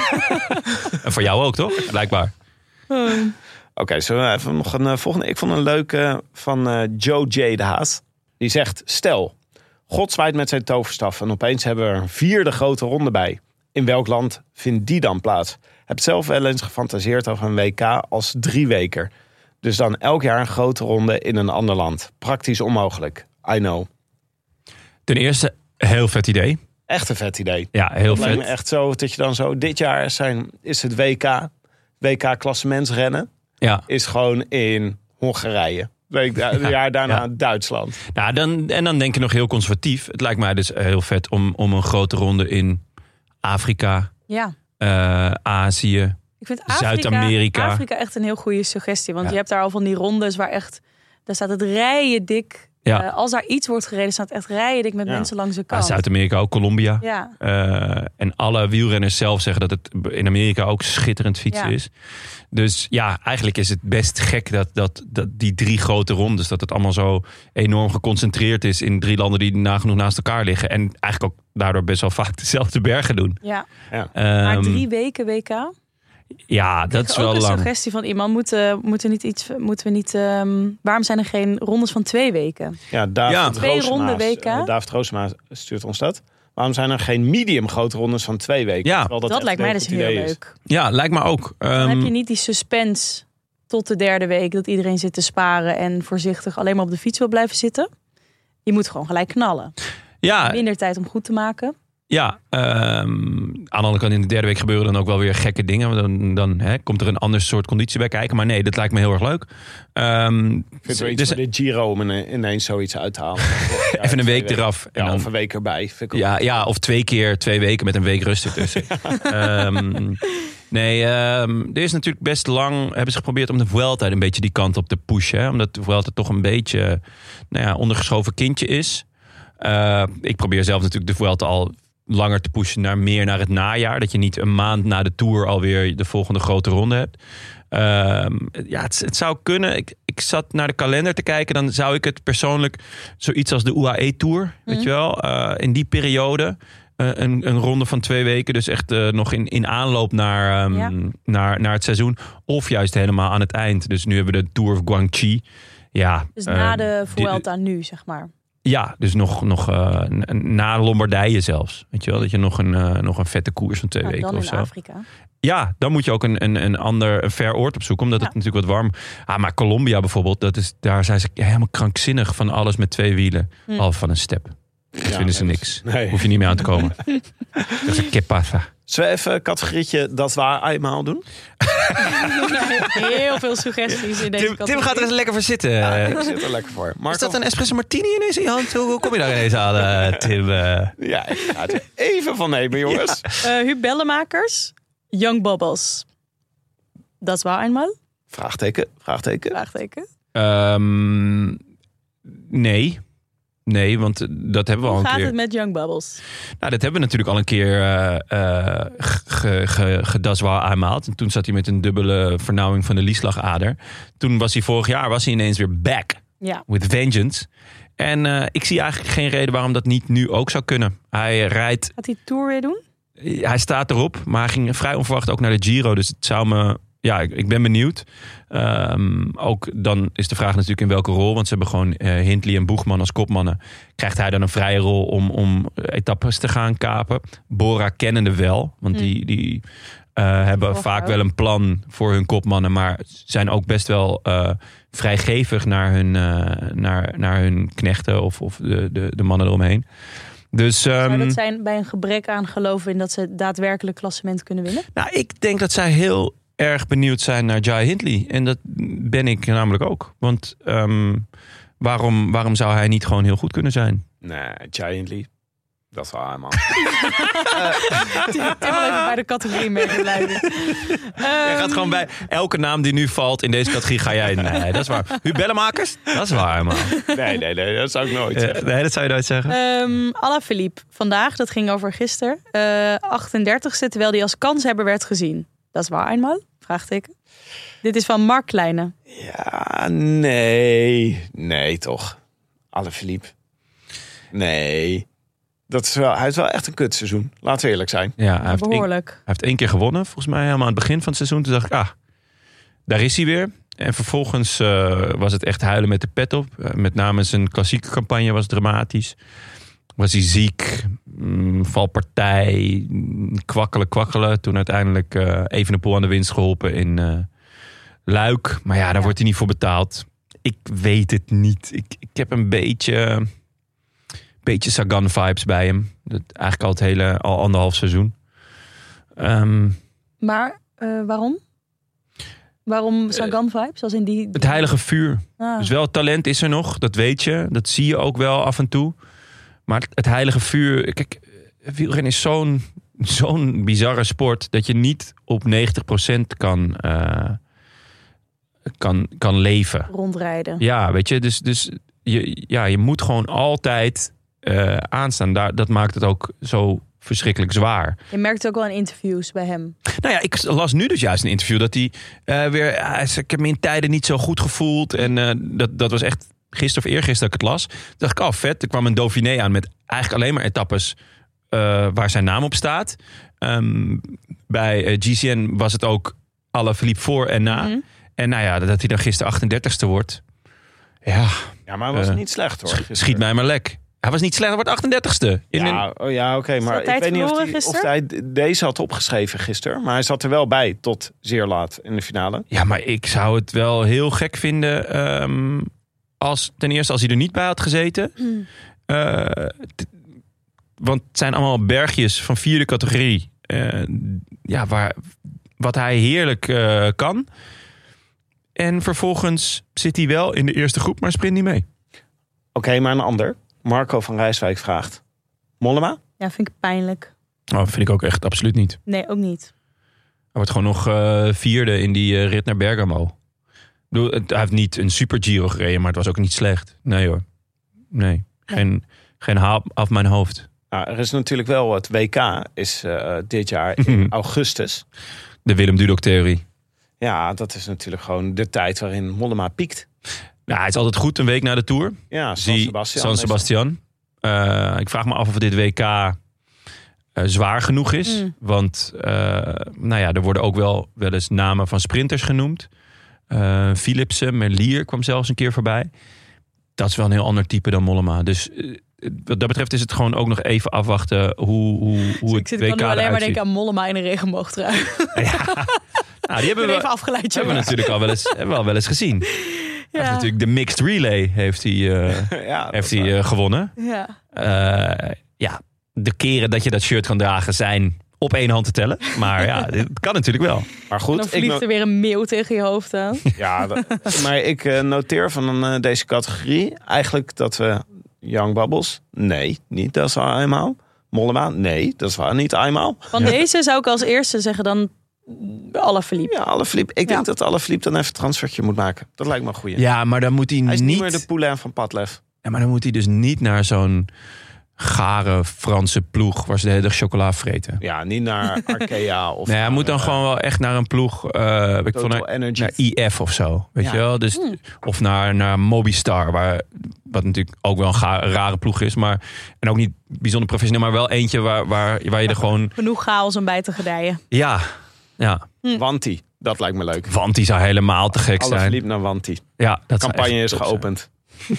En voor jou ook, toch? Blijkbaar. Hmm. Oké, okay, zo even nog een uh, volgende. Ik vond een leuke van uh, Joe J. de Haas. Die zegt, stel, God zwaait met zijn toverstaf en opeens hebben we er een vierde grote ronde bij. In welk land vindt die dan plaats? Heb zelf wel eens gefantaseerd over een W K als drieweker. Dus dan elk jaar een grote ronde in een ander land. Praktisch onmogelijk. I know. Ten eerste, heel vet idee. Echt een vet idee. Ja, heel dat vet. Lijkt me echt zo dat je dan zo... Dit jaar zijn, is het W K. W K-klassementsrennen. Ja. Is gewoon in Hongarije. Week da- ja, jaar daarna ja. Duitsland. Nou, dan, en dan denk je nog heel conservatief. Het lijkt mij dus heel vet om, om een grote ronde in Afrika, ja. uh, Azië, ik vind Afrika, Zuid-Amerika. Afrika echt een heel goede suggestie. Want ja. je hebt daar al van die rondes waar echt... Daar staat het rijen dik. Ja. Uh, als daar iets wordt gereden, staat het echt rijen dik met ja. mensen langs de kant. Ja, Zuid-Amerika ook, Colombia. Ja. Uh, en alle wielrenners zelf zeggen dat het in Amerika ook schitterend fietsen ja. is. Dus ja, eigenlijk is het best gek dat, dat, dat die drie grote rondes, dat het allemaal zo enorm geconcentreerd is in drie landen die nagenoeg naast elkaar liggen. En eigenlijk ook daardoor best wel vaak dezelfde bergen doen. Ja. ja. Um, maar drie weken W K? Ja, dat is wel lang. Ook een suggestie van iemand, moeten, moeten, niet iets, moeten we niet... Um, waarom zijn er geen rondes van twee weken? Ja, David ja. Twee ronden W K? Uh, David Roosema stuurt ons dat. Waarom zijn er geen medium grote rondes van twee weken? Ja, dat, dat lijkt mij dus heel leuk. Is. Ja, lijkt me ook. Um, Dan heb je niet die suspense tot de derde week... dat iedereen zit te sparen en voorzichtig alleen maar op de fiets wil blijven zitten. Je moet gewoon gelijk knallen. Ja. Minder tijd om goed te maken. Ja, um, aan de andere kant in de derde week gebeuren dan ook wel weer gekke dingen. Dan, dan hè, komt er een ander soort conditie bij kijken. Maar nee, dat lijkt me heel erg leuk. Um, ik vind het wel iets dus, voor de Giro om ineens zoiets uit te halen. Ja, even een week eraf. En ja, dan, of een week erbij. Vind ik ja, ja, of twee keer twee weken met een week rust ertussen. um, nee, um, er is natuurlijk best lang... hebben ze geprobeerd om de Vuelta een beetje die kant op te pushen. Hè, omdat de Vuelta toch een beetje nou ja, ondergeschoven kindje is. Uh, ik probeer zelf natuurlijk de Vuelta al... langer te pushen naar meer naar het najaar. Dat je niet een maand na de Tour alweer de volgende grote ronde hebt. Um, ja, het, het zou kunnen. Ik, ik zat naar de kalender te kijken. Dan zou ik het persoonlijk zoiets als de U A E Tour, mm. weet je wel, uh, in die periode uh, een, een ronde van twee weken. Dus echt uh, nog in, in aanloop naar, um, ja. naar, naar het seizoen. Of juist helemaal aan het eind. Dus nu hebben we de Tour of Guangxi. Ja, dus na uh, de Vuelta die, nu, zeg maar. Ja, dus nog, nog uh, na Lombardije zelfs. Weet je wel, dat je nog een, uh, nog een vette koers van twee nou, weken dan of in zo. Afrika. Ja, dan moet je ook een, een, een ander een ver oord opzoeken, omdat ja. het natuurlijk wat warm. Ah, maar Colombia bijvoorbeeld, dat is, daar zijn ze helemaal krankzinnig van alles met twee wielen. Hm. Behalve van een step. Dat ja, vinden ze niks. Nee. Hoef je niet meer aan te komen. Dat is een que pasa. Zullen we even categorietje dat waar eenmaal doen? Heel veel suggesties in deze Tim, categorie. Tim gaat er eens lekker voor zitten. Ja, ik zit er lekker voor. Marco? Is dat een espresso martini ineens in je hand? Hoe, hoe kom je daar ineens aan, uh, Tim? Uh... Ja, ik ga het er even van nemen, jongens. Ja. Uh, Huub Bellemakers, Young Bubbles. Dat is waar eenmaal? Vraagteken, vraagteken. Vraagteken. Um, nee. Nee, want dat hebben we Hoe al een gaat keer. het met Young Bubbles? Nou, dat hebben we natuurlijk al een keer uh, uh, ge, ge, gedaswaar aanmaald. En toen zat hij met een dubbele vernauwing van de lieslagader. Toen was hij vorig jaar was hij ineens weer back. Ja. With vengeance. En uh, ik zie eigenlijk geen reden waarom dat niet nu ook zou kunnen. Hij rijdt... Gaat hij Tour weer doen? Hij staat erop, maar hij ging vrij onverwacht ook naar de Giro. Dus het zou me... Ja, ik, ik ben benieuwd. Um, ook dan is de vraag natuurlijk in welke rol. Want ze hebben gewoon uh, Hindley en Boegman als kopmannen. Krijgt hij dan een vrije rol om, om etappes te gaan kapen? Bora kennende wel. Want Hmm. die, die uh, hebben Vorig vaak jaar wel een plan voor hun kopmannen. Maar zijn ook best wel uh, vrijgevig naar hun, uh, naar, naar hun knechten. Of, of de, de, de mannen eromheen. Dus, um, Zou dat zijn bij een gebrek aan geloven in dat ze daadwerkelijk klassement kunnen winnen? Nou, ik denk dat zij heel erg benieuwd zijn naar Jai Hindley. En dat ben ik namelijk ook. Want um, waarom, waarom zou hij niet gewoon heel goed kunnen zijn? Nee, Jai Hindley. Dat is wel eenmaal. Tim wil even bij de categorie mee blijven. Jij gaat gewoon bij elke naam die nu valt in deze categorie ga jij... Nee, dat is waar. Huub Bellemakers? Dat is waar, man. Nee, nee, nee. Dat zou ik nooit Uh, zeggen. nee, dat zou je nooit zeggen. Um, Alaphilippe, vandaag, dat ging over gisteren. Uh, achtendertigste, terwijl die als kanshebber werd gezien. Dat is waar eenmaal? Vraagteken. Dit is van Mark Kleine. Ja, nee. Nee, toch. Alaphilippe. Nee. Dat is wel, hij heeft wel echt een kutseizoen. Laten we eerlijk zijn. Ja, hij heeft, één, hij Behoorlijk. heeft één keer gewonnen, volgens mij helemaal aan het begin van het seizoen. Toen dacht ik, ah, daar is hij weer. En vervolgens uh, was het echt huilen met de pet op. Uh, met name zijn klassieke campagne was dramatisch. Was hij ziek, mm, valpartij, mm, kwakkelen, kwakkelen. Toen uiteindelijk uh, Evenepoel aan de winst geholpen in uh, Luik. Maar ja, daar Ja. wordt hij niet voor betaald. Ik weet het niet. Ik, ik heb een beetje, beetje Sagan-vibes bij hem. Dat, eigenlijk al het hele, al anderhalf seizoen. Um, Maar uh, waarom? Waarom Sagan-vibes? Als in die... het heilige vuur. Ah. Dus wel het talent is er nog, dat weet je. Dat zie je ook wel af en toe. Maar het, het heilige vuur... Kijk, wielrennen is zo'n, zo'n bizarre sport... dat je niet op negentig procent kan, uh, kan, kan leven. Rondrijden. Ja, weet je. Dus, dus je, ja, je moet gewoon altijd uh, aanstaan. Daar, dat maakt het ook zo verschrikkelijk zwaar. Je merkt het ook wel in interviews bij hem. Nou ja, ik las nu dus juist een interview... dat hij uh, weer... Uh, ik heb me in tijden niet zo goed gevoeld. En uh, dat, dat was echt... Gisteren of eergisteren dat ik het las, dacht ik, oh vet. Er kwam een Dauphiné aan met eigenlijk alleen maar etappes uh, waar zijn naam op staat. Um, bij uh, G C N was het ook Alaphilippe voor en na. Mm-hmm. En nou ja, dat hij dan gisteren achtendertigste wordt. Ja. Ja, maar hij was uh, niet slecht hoor. Schiet, schiet mij maar lek. Hij was niet slecht, hij wordt achtendertigste. In Ja, een... oh ja oké. Okay, maar ik weet niet of hij, of hij deze had opgeschreven gisteren. Maar hij zat er wel bij tot zeer laat in de finale. Ja, maar ik zou het wel heel gek vinden... Um, Als, ten eerste als hij er niet bij had gezeten. Mm. Uh, t- want het zijn allemaal bergjes van vierde categorie. Uh, ja, waar, wat hij heerlijk uh, kan. En vervolgens zit hij wel in de eerste groep, maar sprint niet mee. Oké, okay, maar een ander. Marco van Rijswijk vraagt. Mollema? Ja, vind ik pijnlijk. Oh, vind ik ook echt absoluut niet. Nee, ook niet. Hij wordt gewoon nog uh, vierde in die uh, rit naar Bergamo. Bedoel, hij heeft niet een super Giro gereden, maar het was ook niet slecht. Nee hoor. Nee. Geen, geen haal af mijn hoofd. Nou, er is natuurlijk wel het W K is uh, dit jaar in augustus. De Willem Dudok-theorie. Ja, dat is natuurlijk gewoon de tijd waarin Mollema piekt. Nou, het is altijd goed een week na de Tour. Ja, San Sebastian. San Sebastian. Uh, ik vraag me af of dit W K uh, zwaar genoeg is. Mm. Want uh, nou ja, er worden ook wel, wel eens namen van sprinters genoemd. Uh, Philipsen, Merlier kwam zelfs een keer voorbij. Dat is wel een heel ander type dan Mollema. Dus uh, wat dat betreft is het gewoon ook nog even afwachten hoe, hoe, hoe het ik zit, W K kan nu alleen maar ziet. denken aan Mollema in een regenboogtrui. Ja. Nou, die hebben we even afgeleid. hebben we natuurlijk al wel eens, hebben we al wel eens gezien. Ja. Hij heeft natuurlijk de mixed relay heeft hij, uh, ja, heeft hij uh, gewonnen. Ja. Uh, ja, de keren dat je dat shirt kan dragen zijn op één hand te tellen. Maar ja, dit kan natuurlijk wel. Maar En goed, dan ik vliegt no- er weer een meeuw tegen je hoofd aan. ja, dat- maar ik uh, noteer van uh, deze categorie eigenlijk dat we Young Bubbles, nee, niet dat is wel eenmaal. Mollema, nee, dat is wel niet eenmaal. Van deze zou ik als eerste zeggen dan Alaphilippe. Ja, Alaphilippe. Ik Ja. denk dat Alaphilippe dan even een transfertje moet maken. Dat lijkt me een goeie. Ja, maar dan moet hij, Hij is niet niet... meer de Poulain van Padlef. Ja, maar dan moet hij dus niet naar zo'n gare Franse ploeg waar ze de hele dag chocola vreten. Ja, niet naar Arkea of... Nee, hij naar, moet dan uh, gewoon wel echt naar een ploeg, uh, ik vond Total naar, Energy. naar I F of zo, weet Ja. je wel? Dus, Hmm. Of naar, naar Mobistar, waar, wat natuurlijk ook wel een ga- rare ploeg is, maar en ook niet bijzonder professioneel, maar wel eentje waar, waar, waar je er gewoon... Genoeg chaos om bij te gedijen. Ja, ja. Wanti, dat lijkt me leuk. Want die zou helemaal te gek zijn. Alaphilippe naar Wanti. Ja, dat De zou campagne echt is top zijn. geopend.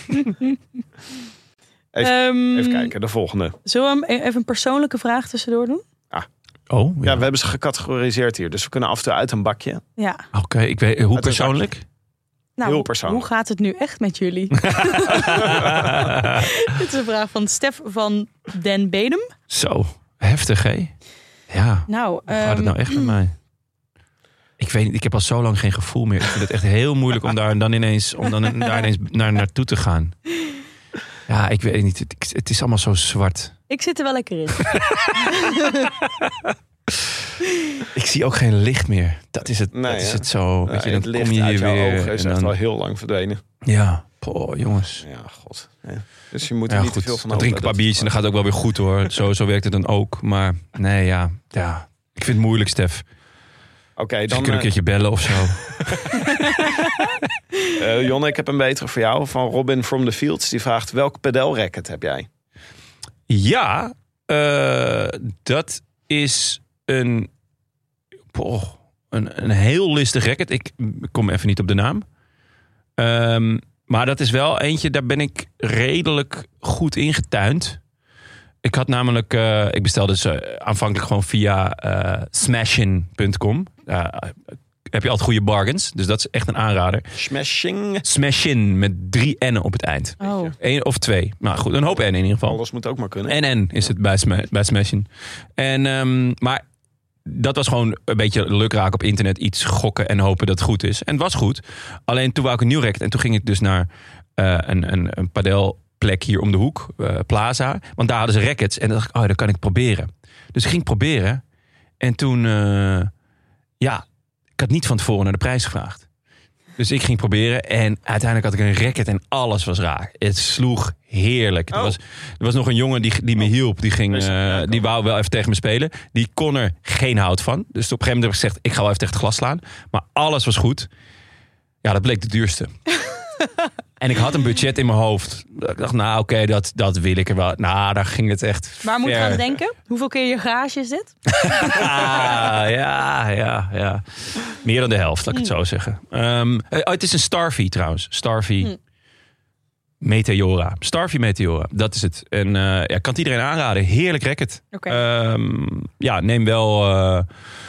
Even, Ehm, even kijken, de volgende. Zullen we hem even een persoonlijke vraag tussendoor doen? Oh, ja. Ja, we hebben ze gecategoriseerd hier. Dus we kunnen af en toe uit een bakje. Ja. Oké, ik weet hoe Het is persoonlijk? Nou, Heel persoonlijk. hoe gaat het nu echt met jullie? Dit is een vraag van Stef van Den Bedem. Zo, heftig hè? Ja, Nou, hoe gaat het ehm, nou echt met mij? Ik weet niet, ik heb al zo lang geen gevoel meer. Ik vind het echt heel moeilijk om daar dan ineens, om dan daar ineens naar, naartoe te gaan. Ja, ik weet niet. Het, het is allemaal zo zwart. ik zit er wel lekker in. Ik zie ook geen licht meer. Dat is het, Nee, dat is hè? het zo. Ja, Weet je, het dan licht kom je uit hier jouw weer. ogen is en echt dan- wel heel lang verdwenen. Ja, poh, jongens. Ja, god. Ja. Dus je moet er Ja, niet te goed. veel van Dan drink ik een paar biertjes en dan gaat het ook wel weer goed hoor. Zo, zo werkt het dan ook. Maar nee, ja. ja. Ik vind het moeilijk, Stef. Oké, Dus je dan... kunt een eh, keertje bellen of zo. uh, Jonne, ik heb een betere voor jou. Van Robin from the Fields. Die vraagt, welk pedelracket heb jij? Ja, uh, dat is een, poh, een, een heel listig racket. Ik kom even niet op de naam. Um, maar dat is wel eentje, daar ben ik redelijk goed ingetuind. Ik had namelijk, uh, ik bestelde dus uh, aanvankelijk gewoon via uh, smashin punt com. Uh, heb je altijd goede bargains, dus dat is echt een aanrader. Smashing. Smashin met drie N'en op het eind. Oh. Eén of twee. Nou goed, een hoop N in ieder geval. Alles moet ook maar kunnen. N N is het bij, Sma- bij Smashin. En, um, maar dat was gewoon een beetje lukraak op internet. Iets gokken en hopen dat het goed is. En het was goed. Alleen toen wou ik een nieuw racket. En toen ging ik dus naar uh, een, een, een padelplek hier om de hoek. Uh, Plaza. Want daar hadden ze rackets. En dan dacht ik, oh, dat kan ik proberen. Dus ik ging proberen. En toen, uh, ja, ik had niet van tevoren naar de prijs gevraagd. Dus ik ging proberen en uiteindelijk had ik een racket en alles was raak. Het sloeg heerlijk. Oh. Er, was, er was nog een jongen die, die me hielp. Die, ging, uh, die wou wel even tegen me spelen. Die kon er geen hout van. Dus op een gegeven moment heb ik gezegd, ik ga wel even tegen het glas slaan. Maar alles was goed. Ja, dat bleek de duurste. En ik had een budget in mijn hoofd. Ik dacht, nou oké, okay, dat, dat wil ik er wel. Nou, daar ging het echt Waar moet je ver. aan denken? Hoeveel keer je garage is dit? Ah, ja, ja, ja. Meer dan de helft, laat ik het zo zeggen. Um, oh, het is een Starvie trouwens. Starvie Hm. Meteora. Starvie Meteora, dat is het. En uh, ja, ik kan het iedereen aanraden. Heerlijk racket. Okay. Um, ja, neem wel uh,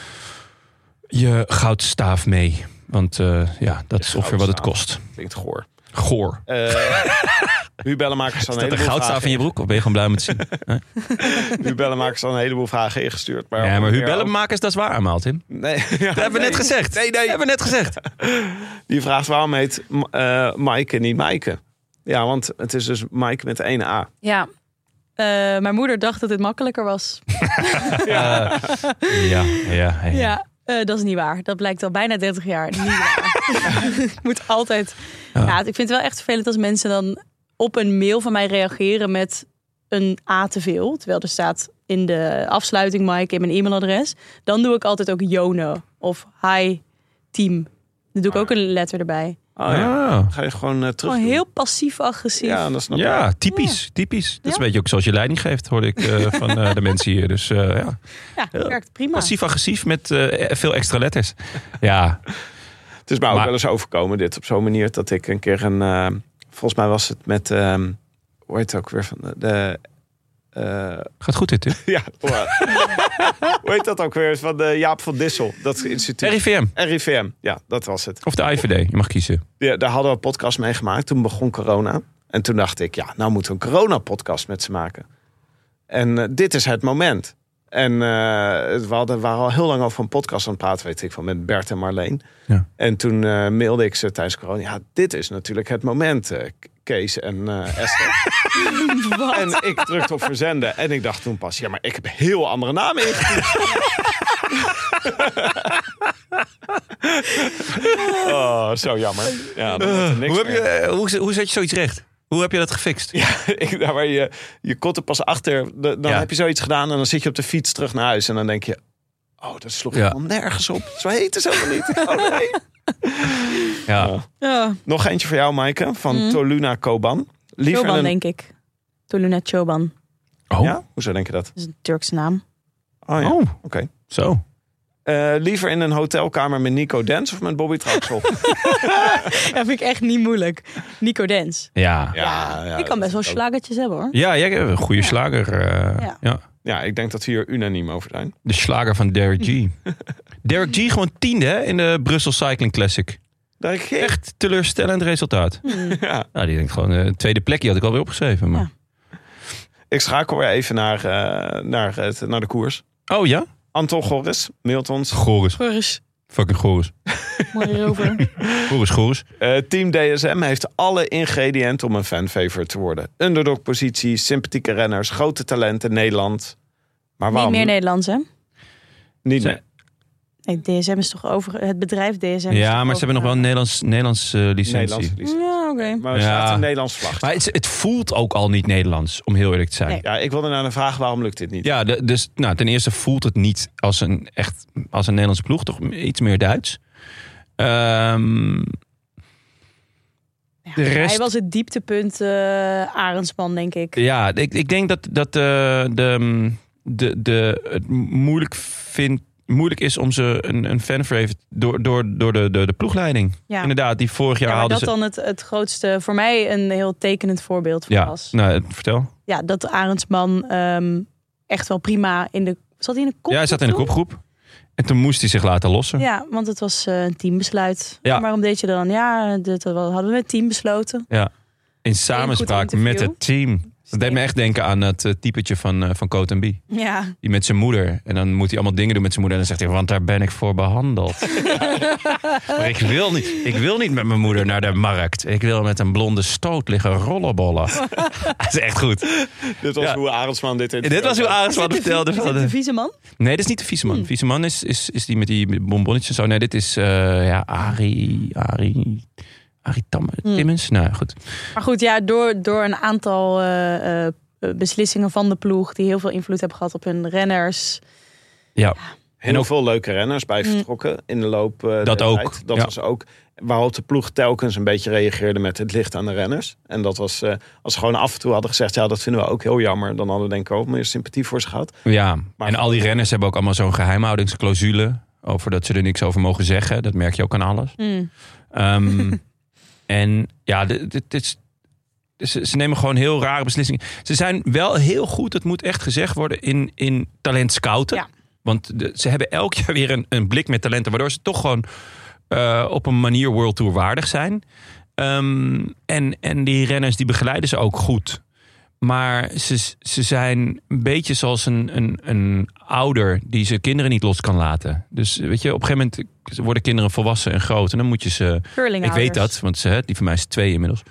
je goudstaaf mee. Want uh, ja, dat is ongeveer wat het kost. Klinkt goor. Goor. Uh, Huubellenmakers is dat een goudstaaf in je broek? Of ben je gewoon blij om te zien? Huubellenmakers al een heleboel vragen ingestuurd. Maar ja, maar Huubellenmakers, dat is waar allemaal, Tim. Nee. Ja, dat hebben we nee. net gezegd. Nee, nee. Dat hebben we net gezegd. Die vraagt waarom heet uh, Maaike niet Maaike? Ja, want het is dus Maaike met één A. Ja. Uh, mijn moeder dacht dat het makkelijker was. ja. Uh, ja, ja, ja. Ja. Uh, dat is niet waar. Dat blijkt al bijna dertig jaar niet waar. Ik moet altijd... Ja. Ja, ik vind het wel echt vervelend als mensen dan op een mail van mij reageren met een A te veel. Terwijl er staat in de afsluiting, Mike, in mijn e-mailadres. Dan doe ik altijd ook Jono of hi team. Dan doe ik ook een letter erbij. Oh ja, ah. ga je gewoon uh, terug Gewoon heel passief-agressief. Ja, dat snap ik. Ja, typisch, ja. typisch. Dat is ja. een beetje ook zoals je leiding geeft, hoorde ik uh, van uh, de mensen hier. Dus uh, ja. Ja, dat werkt prima. Passief-agressief met uh, veel extra letters. Ja. Het is mij ook maar, wel eens overkomen dit op zo'n manier dat ik een keer een... Uh, volgens mij was het met... Um, hoe heet het ook weer? Van de... Uh, Gaat goed dit, hè? Ja. Hoe heet dat ook weer? Van de Jaap van Dissel. Dat instituut. R I V M. R I V M, ja, dat was het. Of de I V D, je mag kiezen. Ja, daar hadden we een podcast mee gemaakt. Toen begon corona. En toen dacht ik, ja, nou moeten we een corona-podcast met ze maken. En uh, dit is het moment. En uh, we hadden, waren al heel lang over een podcast aan het praten, weet ik van, met Bert en Marleen. Ja. En toen uh, mailde ik ze tijdens corona. Ja, dit is natuurlijk het moment, uh, Kees en uh, Esther. En ik drukte op verzenden. En ik dacht toen pas, ja, maar ik heb heel andere namen ingetypt. Oh, zo jammer. Ja, dan uh, niks hoe, heb je, hoe, hoe zet je zoiets recht? Hoe heb je dat gefixt? Ja, ik, daar waar je, je kot er pas achter. De, dan ja. heb je zoiets gedaan en dan zit je op de fiets terug naar huis. En dan denk je, oh, dat sloeg ja. helemaal nergens op. Zo heet het helemaal niet. Oh, nee. Ja. Ja. Ja. Nog eentje voor jou, Maaike, van mm. Toluna Koban. Liever Choban, een... denk ik. Toluna Choban. Oh? Ja? Hoezo denk je dat? Dat is een Turkse naam. Oh ja, oh. oké. Okay. Zo. Uh, liever in een hotelkamer met Nico Dens of met Bobby Traxel? Dat vind ik echt niet moeilijk. Nico Dens. Ja. ja, ja ik kan best wel slagertjes hebben, hoor. Ja, jij hebt een goede ja. slager. Uh, ja. Ja. ja, ik denk dat we hier unaniem over zijn. De slager van Derek G. Derek G gewoon tiende hè, in de Brussels Cycling Classic. Derek G? Echt teleurstellend resultaat. Hmm. Ja. Nou, die denkt gewoon, uh, tweede plekje had ik alweer opgeschreven. Maar... Ja. Ik schakel weer even naar, uh, naar, het, naar de koers. Oh ja? Anton Goris mailt ons. Goris. Goris. Fucking Goris. Mooi erover. Goris, Goris. Uh, Team D S M heeft alle ingrediënten om een fanfavorite te worden. Underdog positie, sympathieke renners, grote talenten, Nederland. Maar waarom? Niet meer Nederlands, hè? Niet meer. Nee, D S M is toch over het bedrijf D S M. Ja, maar ze hebben nog wel een Nederlands, Nederlands uh, licentie. Nederlands licentie. Ja, oké. Okay. Maar er staat ja. een Nederlands vlag. Maar het, het voelt ook al niet Nederlands, om heel eerlijk te zijn. Nee. Ja, ik wilde naar de vraag, waarom lukt dit niet? Ja, de, dus nou, ten eerste voelt het niet als een echt als een Nederlandse ploeg, toch iets meer Duits. Um, ja, de rest... Hij was het dieptepunt uh, Arendsman, denk ik. Ja, ik, ik denk dat, dat uh, de, de, de, het moeilijk vindt. Moeilijk is om ze een, een fanfavorite door, door, door de, de, de ploegleiding. Ja. Inderdaad, die vorig jaar ja, hadden dat ze... dan het, het grootste, voor mij een heel tekenend voorbeeld van ja. was. Nou, vertel. Ja, dat Arendsman um, echt wel prima in de... Zat hij in de kopgroep? Ja, hij zat in de kopgroep. En toen moest hij zich laten lossen. Ja, want het was uh, een teambesluit. Ja. En waarom deed je dan? Ja, dit hadden we met team besloten. Ja, in samenspraak met het team. Dat deed me echt denken aan het uh, typetje van, uh, van Cotenby. Ja. Die met zijn moeder. En dan moet hij allemaal dingen doen met zijn moeder. En dan zegt hij, want daar ben ik voor behandeld. Maar ik wil, niet, ik wil niet met mijn moeder naar de markt. Ik wil met een blonde stoot liggen rollenbollen. Dat is echt goed. Dit was ja. hoe Arendsman dit in Dit was hoe Arendsman vertelde. Is dit de vieze man? Nee, dit is niet de vieze man. Hmm. Vieze man is, is, is die met die bonbonnetjes en zo. Nee, dit is uh, ja, Arie... Arie... Arie Tam, Timmens? Hmm. Nou, goed. Maar goed, ja, door, door een aantal uh, uh, beslissingen van de ploeg... die heel veel invloed hebben gehad op hun renners. Ja. ja. Heel ook, veel leuke renners bij vertrokken hmm. in de loop uh, dat ook. tijd. Dat ja. was ook waarop de ploeg telkens een beetje reageerde met het licht aan de renners. En dat was, uh, als ze gewoon af en toe hadden gezegd... ja, dat vinden we ook heel jammer. Dan hadden we denk ik ook meer sympathie voor ze gehad. Ja, maar en al die renners hebben ook allemaal zo'n geheimhoudingsclausule... over dat ze er niks over mogen zeggen. Dat merk je ook aan alles. Hmm. Um, En ja, dit, dit, dit, ze, ze nemen gewoon heel rare beslissingen. Ze zijn wel heel goed, het moet echt gezegd worden, in, in talent scouten. Ja. Want de, ze hebben elk jaar weer een, een blik met talenten... waardoor ze toch gewoon uh, op een manier World Tour waardig zijn. Um, en, en die renners die begeleiden ze ook goed. Maar ze, ze zijn een beetje zoals een, een, een ouder die zijn kinderen niet los kan laten. Dus weet je, op een gegeven moment worden kinderen volwassen en groot. En dan moet je ze... Ik weet dat, want ze, die van mij is twee inmiddels.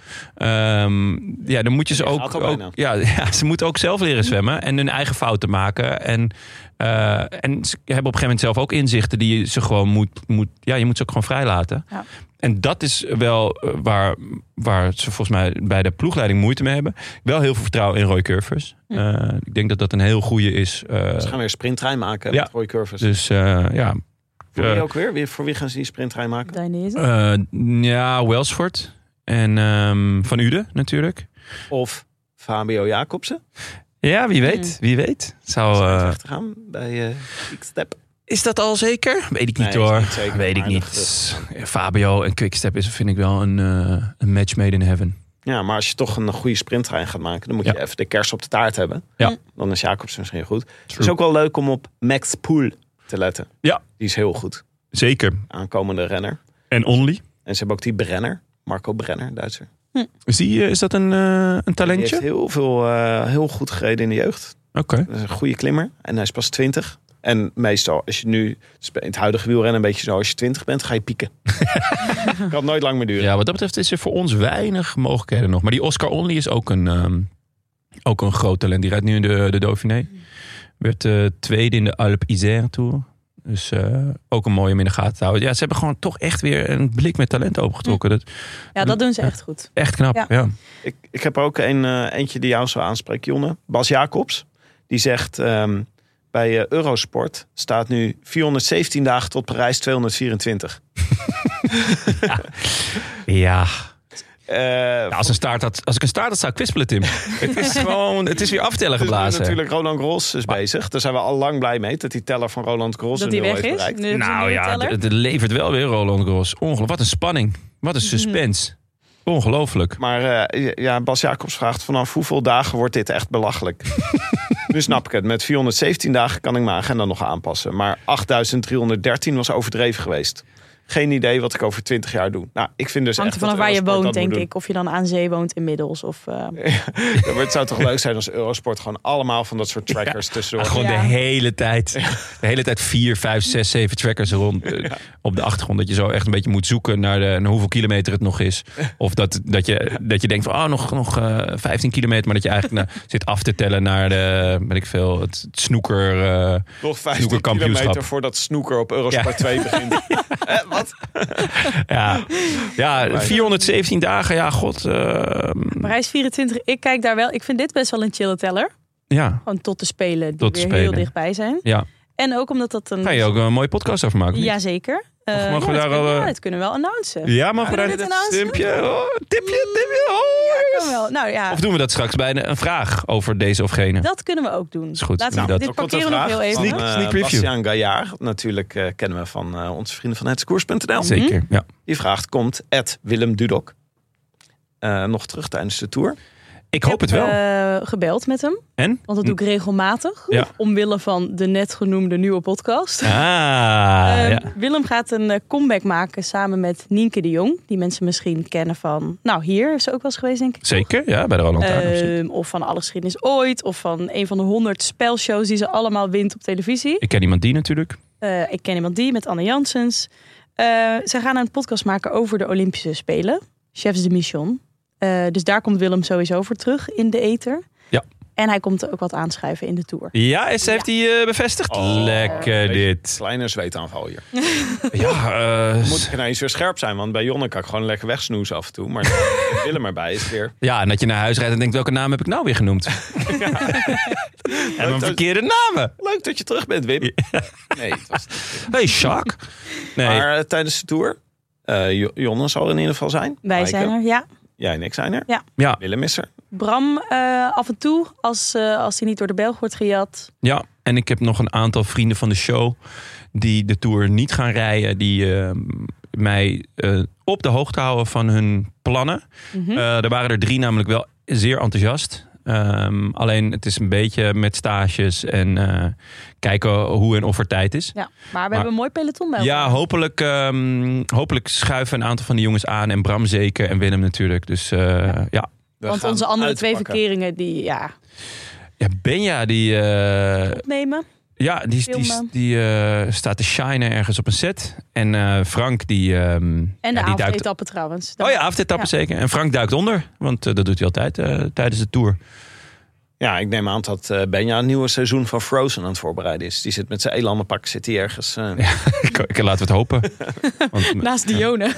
Um, ja, dan moet je ze ook... ook ja, ja, ze moeten ook zelf leren zwemmen en hun eigen fouten maken. En, uh, en ze hebben op een gegeven moment zelf ook inzichten die je ze gewoon moet... moet ja, je moet ze ook gewoon vrij laten. Ja. En dat is wel waar, waar ze volgens mij bij de ploegleiding moeite mee hebben. Wel heel veel vertrouwen in Roy Curvers. Ja. Uh, ik denk dat dat een heel goede is. Uh, ze gaan weer een sprinttrein maken ja. met Roy Curvers. Dus uh, ja. Voor wie uh, ook weer? Voor wie gaan ze die sprinttrein maken? Dainese? Uh, ja, Welsford. En um, Van Uden natuurlijk. Of Fabio Jacobsen? Ja, wie weet. Mm. Wie weet. Zou uh, te gaan bij uh, Quickstep. Is dat al zeker? Weet ik niet nee, hoor. Niet zeker, weet ik niet. Fabio en Quickstep is vind ik wel een, uh, een match made in heaven. Ja, maar als je toch een goede sprinttrein gaat maken... dan moet je ja. even de kers op de taart hebben. Ja. Dan is Jacobsen misschien goed. True. Het is ook wel leuk om op Max Poel te letten. Ja. Die is heel goed. Zeker. Aankomende renner. En Only. En ze hebben ook die Brenner. Marco Brenner, Duitser. Hm. Is, die, is dat een, uh, een talentje? Die heeft heel, veel, uh, heel goed gereden in de jeugd. Oké. Okay. Dat is een goede klimmer. En hij is pas twintig. En meestal, als je nu... in het huidige wielrennen een beetje zo... als je twintig bent, ga je pieken. Kan het nooit lang meer duren. Ja, wat dat betreft is er voor ons weinig mogelijkheden nog. Maar die Oscar Onley is ook een, um, ook een groot talent. Die rijdt nu in de, de Dauphiné. Werd uh, tweede in de Alpe d'Isère Tour. Dus uh, ook een mooie om in de gaten te houden. Ja, ze hebben gewoon toch echt weer een blik met talent opengetrokken. Dat, ja, dat doen ze echt goed. Echt knap, ja. ja. Ik, ik heb ook een, uh, eentje die jou zo aanspreekt, Jonne. Bas Jacobs. Die zegt... Um, bij uh, Eurosport staat nu vierhonderdzeventien dagen tot Parijs tweehonderdvierentwintig. ja. ja. Uh, ja, als, een staart had, als ik een staart had, zou ik kwispelen, Tim. Het is gewoon, het is weer aftellen geblazen. Dus natuurlijk Roland Garros is bezig. Daar zijn we al lang blij mee. Dat die teller van Roland Garros dat een nul weg heeft is? bereikt. Nu nou ja, het, het levert wel weer Roland Garros. Ongelooflijk. Wat een spanning. Wat een suspense. Ongelooflijk. Maar uh, ja, Bas Jacobs vraagt vanaf hoeveel dagen wordt dit echt belachelijk? Nu snap ik het. Met vierhonderdzeventien dagen kan ik mijn agenda nog aanpassen. Maar achtduizend driehonderddertien was overdreven geweest. Geen idee wat ik over twintig jaar doe. Nou, ik vind dus hangt echt er vanaf waar je woont, denk doen. ik. Of je dan aan zee woont inmiddels. Of, uh... ja, maar het zou toch leuk zijn als Eurosport gewoon allemaal van dat soort trackers ja. tussendoor. Ja, gewoon ja. de hele tijd. De hele tijd vier, vijf, zes, zeven trackers rond ja. op de achtergrond. Dat je zo echt een beetje moet zoeken naar, de, naar hoeveel kilometer het nog is. Of dat, dat, je, dat je denkt van, oh, nog, nog uh, vijftien kilometer. Maar dat je eigenlijk nou, zit af te tellen naar de, weet ik veel, het, het snoeker uh, nog vijftien kilometer voordat snoeker op Eurosport ja. twee begint. eh, wat? Ja, ja vierhonderdzeventien dagen, ja, god. Uh, Parijs vierentwintig, ik kijk daar wel. Ik vind dit best wel een chille teller. Ja. Gewoon tot de Spelen die tot weer spelen. heel dichtbij zijn. Ja. En ook omdat dat een... Ga je ook een mooie podcast over maken? Jazeker. Uh, mogen ja, we daar al... Ja, dat kunnen we wel announcen. Ja, mogen we daar dit een tipje? Oh, tipje, tipje. Oh, ja, kan wel. Nou, ja. Of doen we dat straks bij een vraag over deze of gene? Dat kunnen we ook doen. Is goed. Laten we dat. dit parkeren nog heel even. Van, uh, sneak preview. Bastiaan Gaillard, natuurlijk uh, kennen we van uh, onze vrienden van hetskoers punt n l. Zeker, ja. Die vraagt, komt Ed Willem Dudok uh, nog terug tijdens de Tour? Ik hoop ik het wel. heb uh, gebeld met hem. En? Want dat doe ik regelmatig. Ja. Omwille van de net genoemde nieuwe podcast. Ah, uh, ja. Willem gaat een uh, comeback maken samen met Nienke de Jong. Die mensen misschien kennen van... Nou, hier is ze ook wel eens geweest, denk ik. Zeker, ja, bij de Roland Taarn. Uh, of van Alle Geschiedenis Ooit. Of van een van de honderd spelshows die ze allemaal wint op televisie. Ik ken iemand die natuurlijk. Uh, ik ken iemand die met Anne Janssens. Uh, ze gaan een podcast maken over de Olympische Spelen. Chefs de Mission. Uh, dus daar komt Willem sowieso voor terug in de ether. Ja. En hij komt ook wat aanschrijven in de Tour. Ja, is, heeft ja. hij uh, bevestigd? Oh, lekker uh, dit. Kleine zweetaanval hier. ja, uh, moet ik nou eens weer scherp zijn, want bij Jonne kan ik gewoon lekker wegsnoezen af en toe. Maar Willem erbij is weer... Ja, en dat je naar huis rijdt en denkt, welke naam heb ik nou weer genoemd? ja. En mijn verkeerde namen. Leuk dat je terug bent, Wim. Ja. Nee, het was... Hey, Jacques. Nee. Maar uh, tijdens de Tour, uh, Jonne zal er in ieder geval zijn. Wij Maaike. zijn er, ja. Jij en ik zijn er. Ja. ja. Willem is er. Bram uh, af en toe, als, uh, als hij niet door de Belg wordt gejat. Ja, en ik heb nog een aantal vrienden van de show die de Tour niet gaan rijden. Die uh, mij uh, op de hoogte houden van hun plannen. Mm-hmm. Uh, er waren er drie namelijk wel zeer enthousiast. Um, alleen het is een beetje met stages en uh, kijken hoe en of er tijd is. Ja, maar we maar, hebben een mooi peloton bij elkaar. Ja, hopelijk, um, hopelijk schuiven een aantal van de jongens aan. En Bram zeker en Willem natuurlijk. Dus uh, ja. ja. Want onze andere twee verkeringen die ja... Ja, Benja die... Uh, opnemen. Ja, die, die, die uh, staat te shinen ergens op een set. En uh, Frank die... Um, en de ja, avondetappe duikt... trouwens. Oh ja, avondetappe ja. zeker. En Frank duikt onder. Want uh, dat doet hij altijd uh, tijdens de Tour. Ja, ik neem aan dat uh, Benja een nieuwe seizoen van Frozen aan het voorbereiden is. Die zit met zijn elandenpak, zit hij ergens... Uh... Ja, ik, laten we het hopen. Want, naast Dione.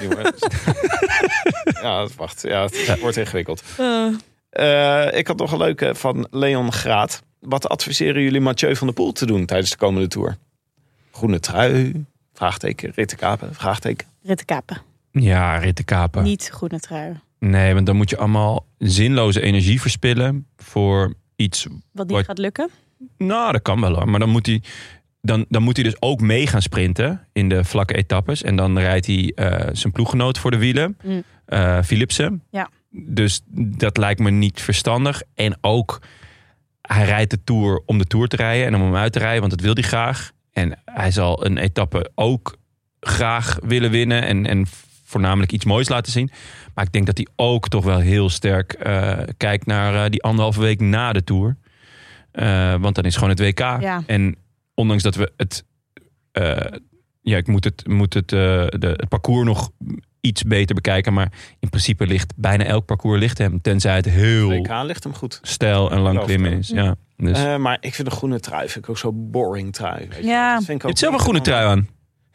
Ja, wacht. Ja, het ja. wordt ingewikkeld. Uh. Uh, ik had nog een leuke van Leon Graat. Wat adviseren jullie Mathieu van der Poel te doen tijdens de komende Tour? Groene trui, vraagteken, rittenkapen, vraagteken. Rittenkapen. Ja, rittenkapen. Niet groene trui. Nee, want dan moet je allemaal zinloze energie verspillen voor iets... Wat niet wat... gaat lukken? Nou, dat kan wel hoor. Maar dan moet hij... Dan, dan moet hij dus ook mee gaan sprinten in de vlakke etappes. En dan rijdt hij uh, zijn ploeggenoot voor de wielen. Mm. Uh, Philipsen. Ja. Dus dat lijkt me niet verstandig. En ook, hij rijdt de Tour om de Tour te rijden. En om hem uit te rijden, want dat wil hij graag. En hij zal een etappe ook graag willen winnen. En, en voornamelijk iets moois laten zien. Maar ik denk dat hij ook toch wel heel sterk uh, kijkt naar uh, die anderhalve week na de Tour. Uh, want dan is gewoon het W K. Ja. En ondanks dat we het... Uh, ja, ik moet het, moet het, uh, de, het parcours nog iets beter bekijken. Maar in principe ligt bijna elk parcours ligt hem. Tenzij het heel W K ligt hem goed. Stijl en lang klimmen is. Ja, dus. uh, maar ik vind de groene trui vind ik ook zo boring trui. Weet je? Ja. Dat vind ik ook je hebt zelf een groene trui aan.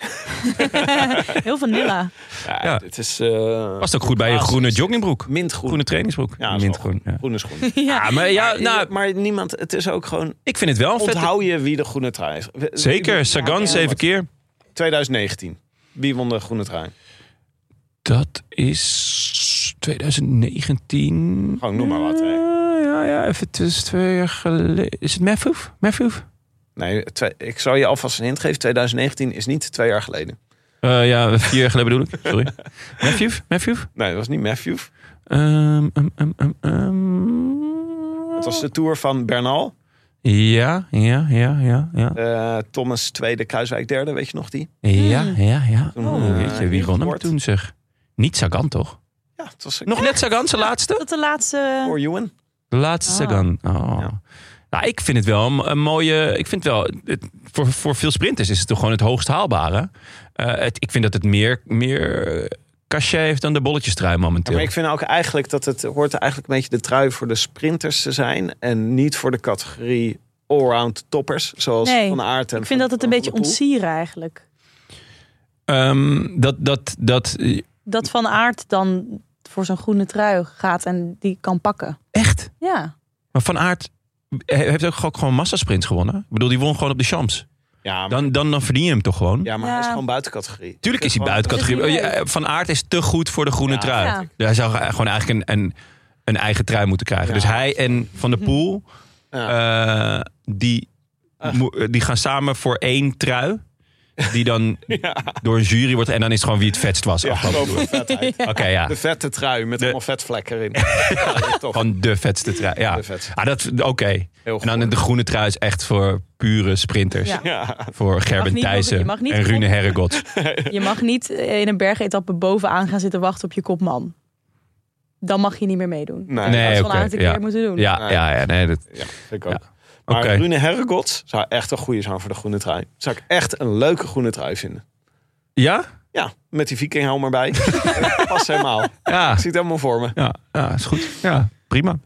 Heel vanilla. Ja, ja. Het is, uh, past ook goed bij je groene joggingbroek. Mintgroen. Groene trainingsbroek. Ja, mintgroen. Ja. Groene schoen. ja. ja, maar ja, maar, nou, maar niemand, het is ook gewoon... Ik vind het wel een vette... Onthoud je wie de groene trui is. Zeker, Sagan ja, zeven keer. twintig negentien. Wie won de groene trui? Dat is twintig negentien. Gewoon noem maar wat. Hè. Uh, ja, ja, even tussen twee jaar geleden. Is het Matthew? Matthew? Nee, twee, ik zal je alvast een hint geven. twintig negentien is niet twee jaar geleden. Uh, ja, vier jaar geleden bedoel ik. Sorry. Matthew? Matthew? Nee, dat was niet Matthew. Um, um, um, um, um. Het was de Tour van Bernal. Ja, ja, ja, ja. ja. Uh, Thomas tweede, Kruiswijk derde, weet je nog die? Ja, ja, ja. Toen, Oh, uh, weet je, wie won hem toen zeg? Niet Sagan toch? Ja, het was Nog net Sagan, zijn laatste? Dat de laatste... voor Ewan. De laatste Ah. Sagan. Oh. Ja. Nou, ik vind het wel een, een mooie... Ik vind wel... Het, voor, voor veel sprinters is het toch gewoon het hoogst haalbare. Uh, het, ik vind dat het meer... meer cachet heeft dan de bolletjestrui momenteel. Ja, maar ik vind ook eigenlijk dat het hoort eigenlijk een beetje de trui voor de sprinters te zijn. En niet voor de categorie allround toppers. Zoals Nee, Van Aert en Ik vind van, dat het een van beetje Van der Poel. ontsieren eigenlijk. Um, dat... dat, dat Dat Van Aert dan voor zo'n groene trui gaat en die kan pakken. echt? Ja. Maar Van Aert heeft ook gewoon massasprints gewonnen. Ik bedoel, die won gewoon op de Champs. Ja, maar, Dan, dan, dan verdien je hem toch gewoon? ja, maar Ja. hij is gewoon buiten categorie. Tuurlijk is hij gewoon- buiten Dat is categorie. niet leuk. Van Aert is te goed voor de groene Ja, trui. ja. Hij zou gewoon eigenlijk een, een, een eigen trui moeten krijgen. Ja. Dus hij en Van der Poel, Ja. uh, die, Ach. mo- die gaan samen voor één trui. Die dan Ja. door een jury wordt. En dan is het gewoon wie het vetst was. Ja, afgelopen gewoon toer. voor vetheid. Oké, ja. De vette trui met De- allemaal vetvlekken erin. Ja, toch. Van de vetste trui. Ja, De vetste. ah, dat oké. Okay. Heel En dan goed. de groene trui is echt voor pure sprinters. Ja. Ja. Voor Gerben niet- je Thijssen mag niet en Rune op- Herregot. Je mag niet in een bergetappe bovenaan gaan zitten wachten op je kopman. Dan mag je niet meer meedoen. Nee. Nee, Dat is oké, Van Aert een ja. keer moeten doen. Ja, Nee. ja, ja, nee, dat, Ja, vind ik ook. Ja. Maar Oké. Rune Herregot zou echt een goede zijn voor de groene trui. Zou ik echt een leuke groene trui vinden. ja? Ja, met die vikinghelm erbij. Dat past helemaal. Ik Ja, zie het helemaal voor me. ja, ja, is goed. Ja, prima.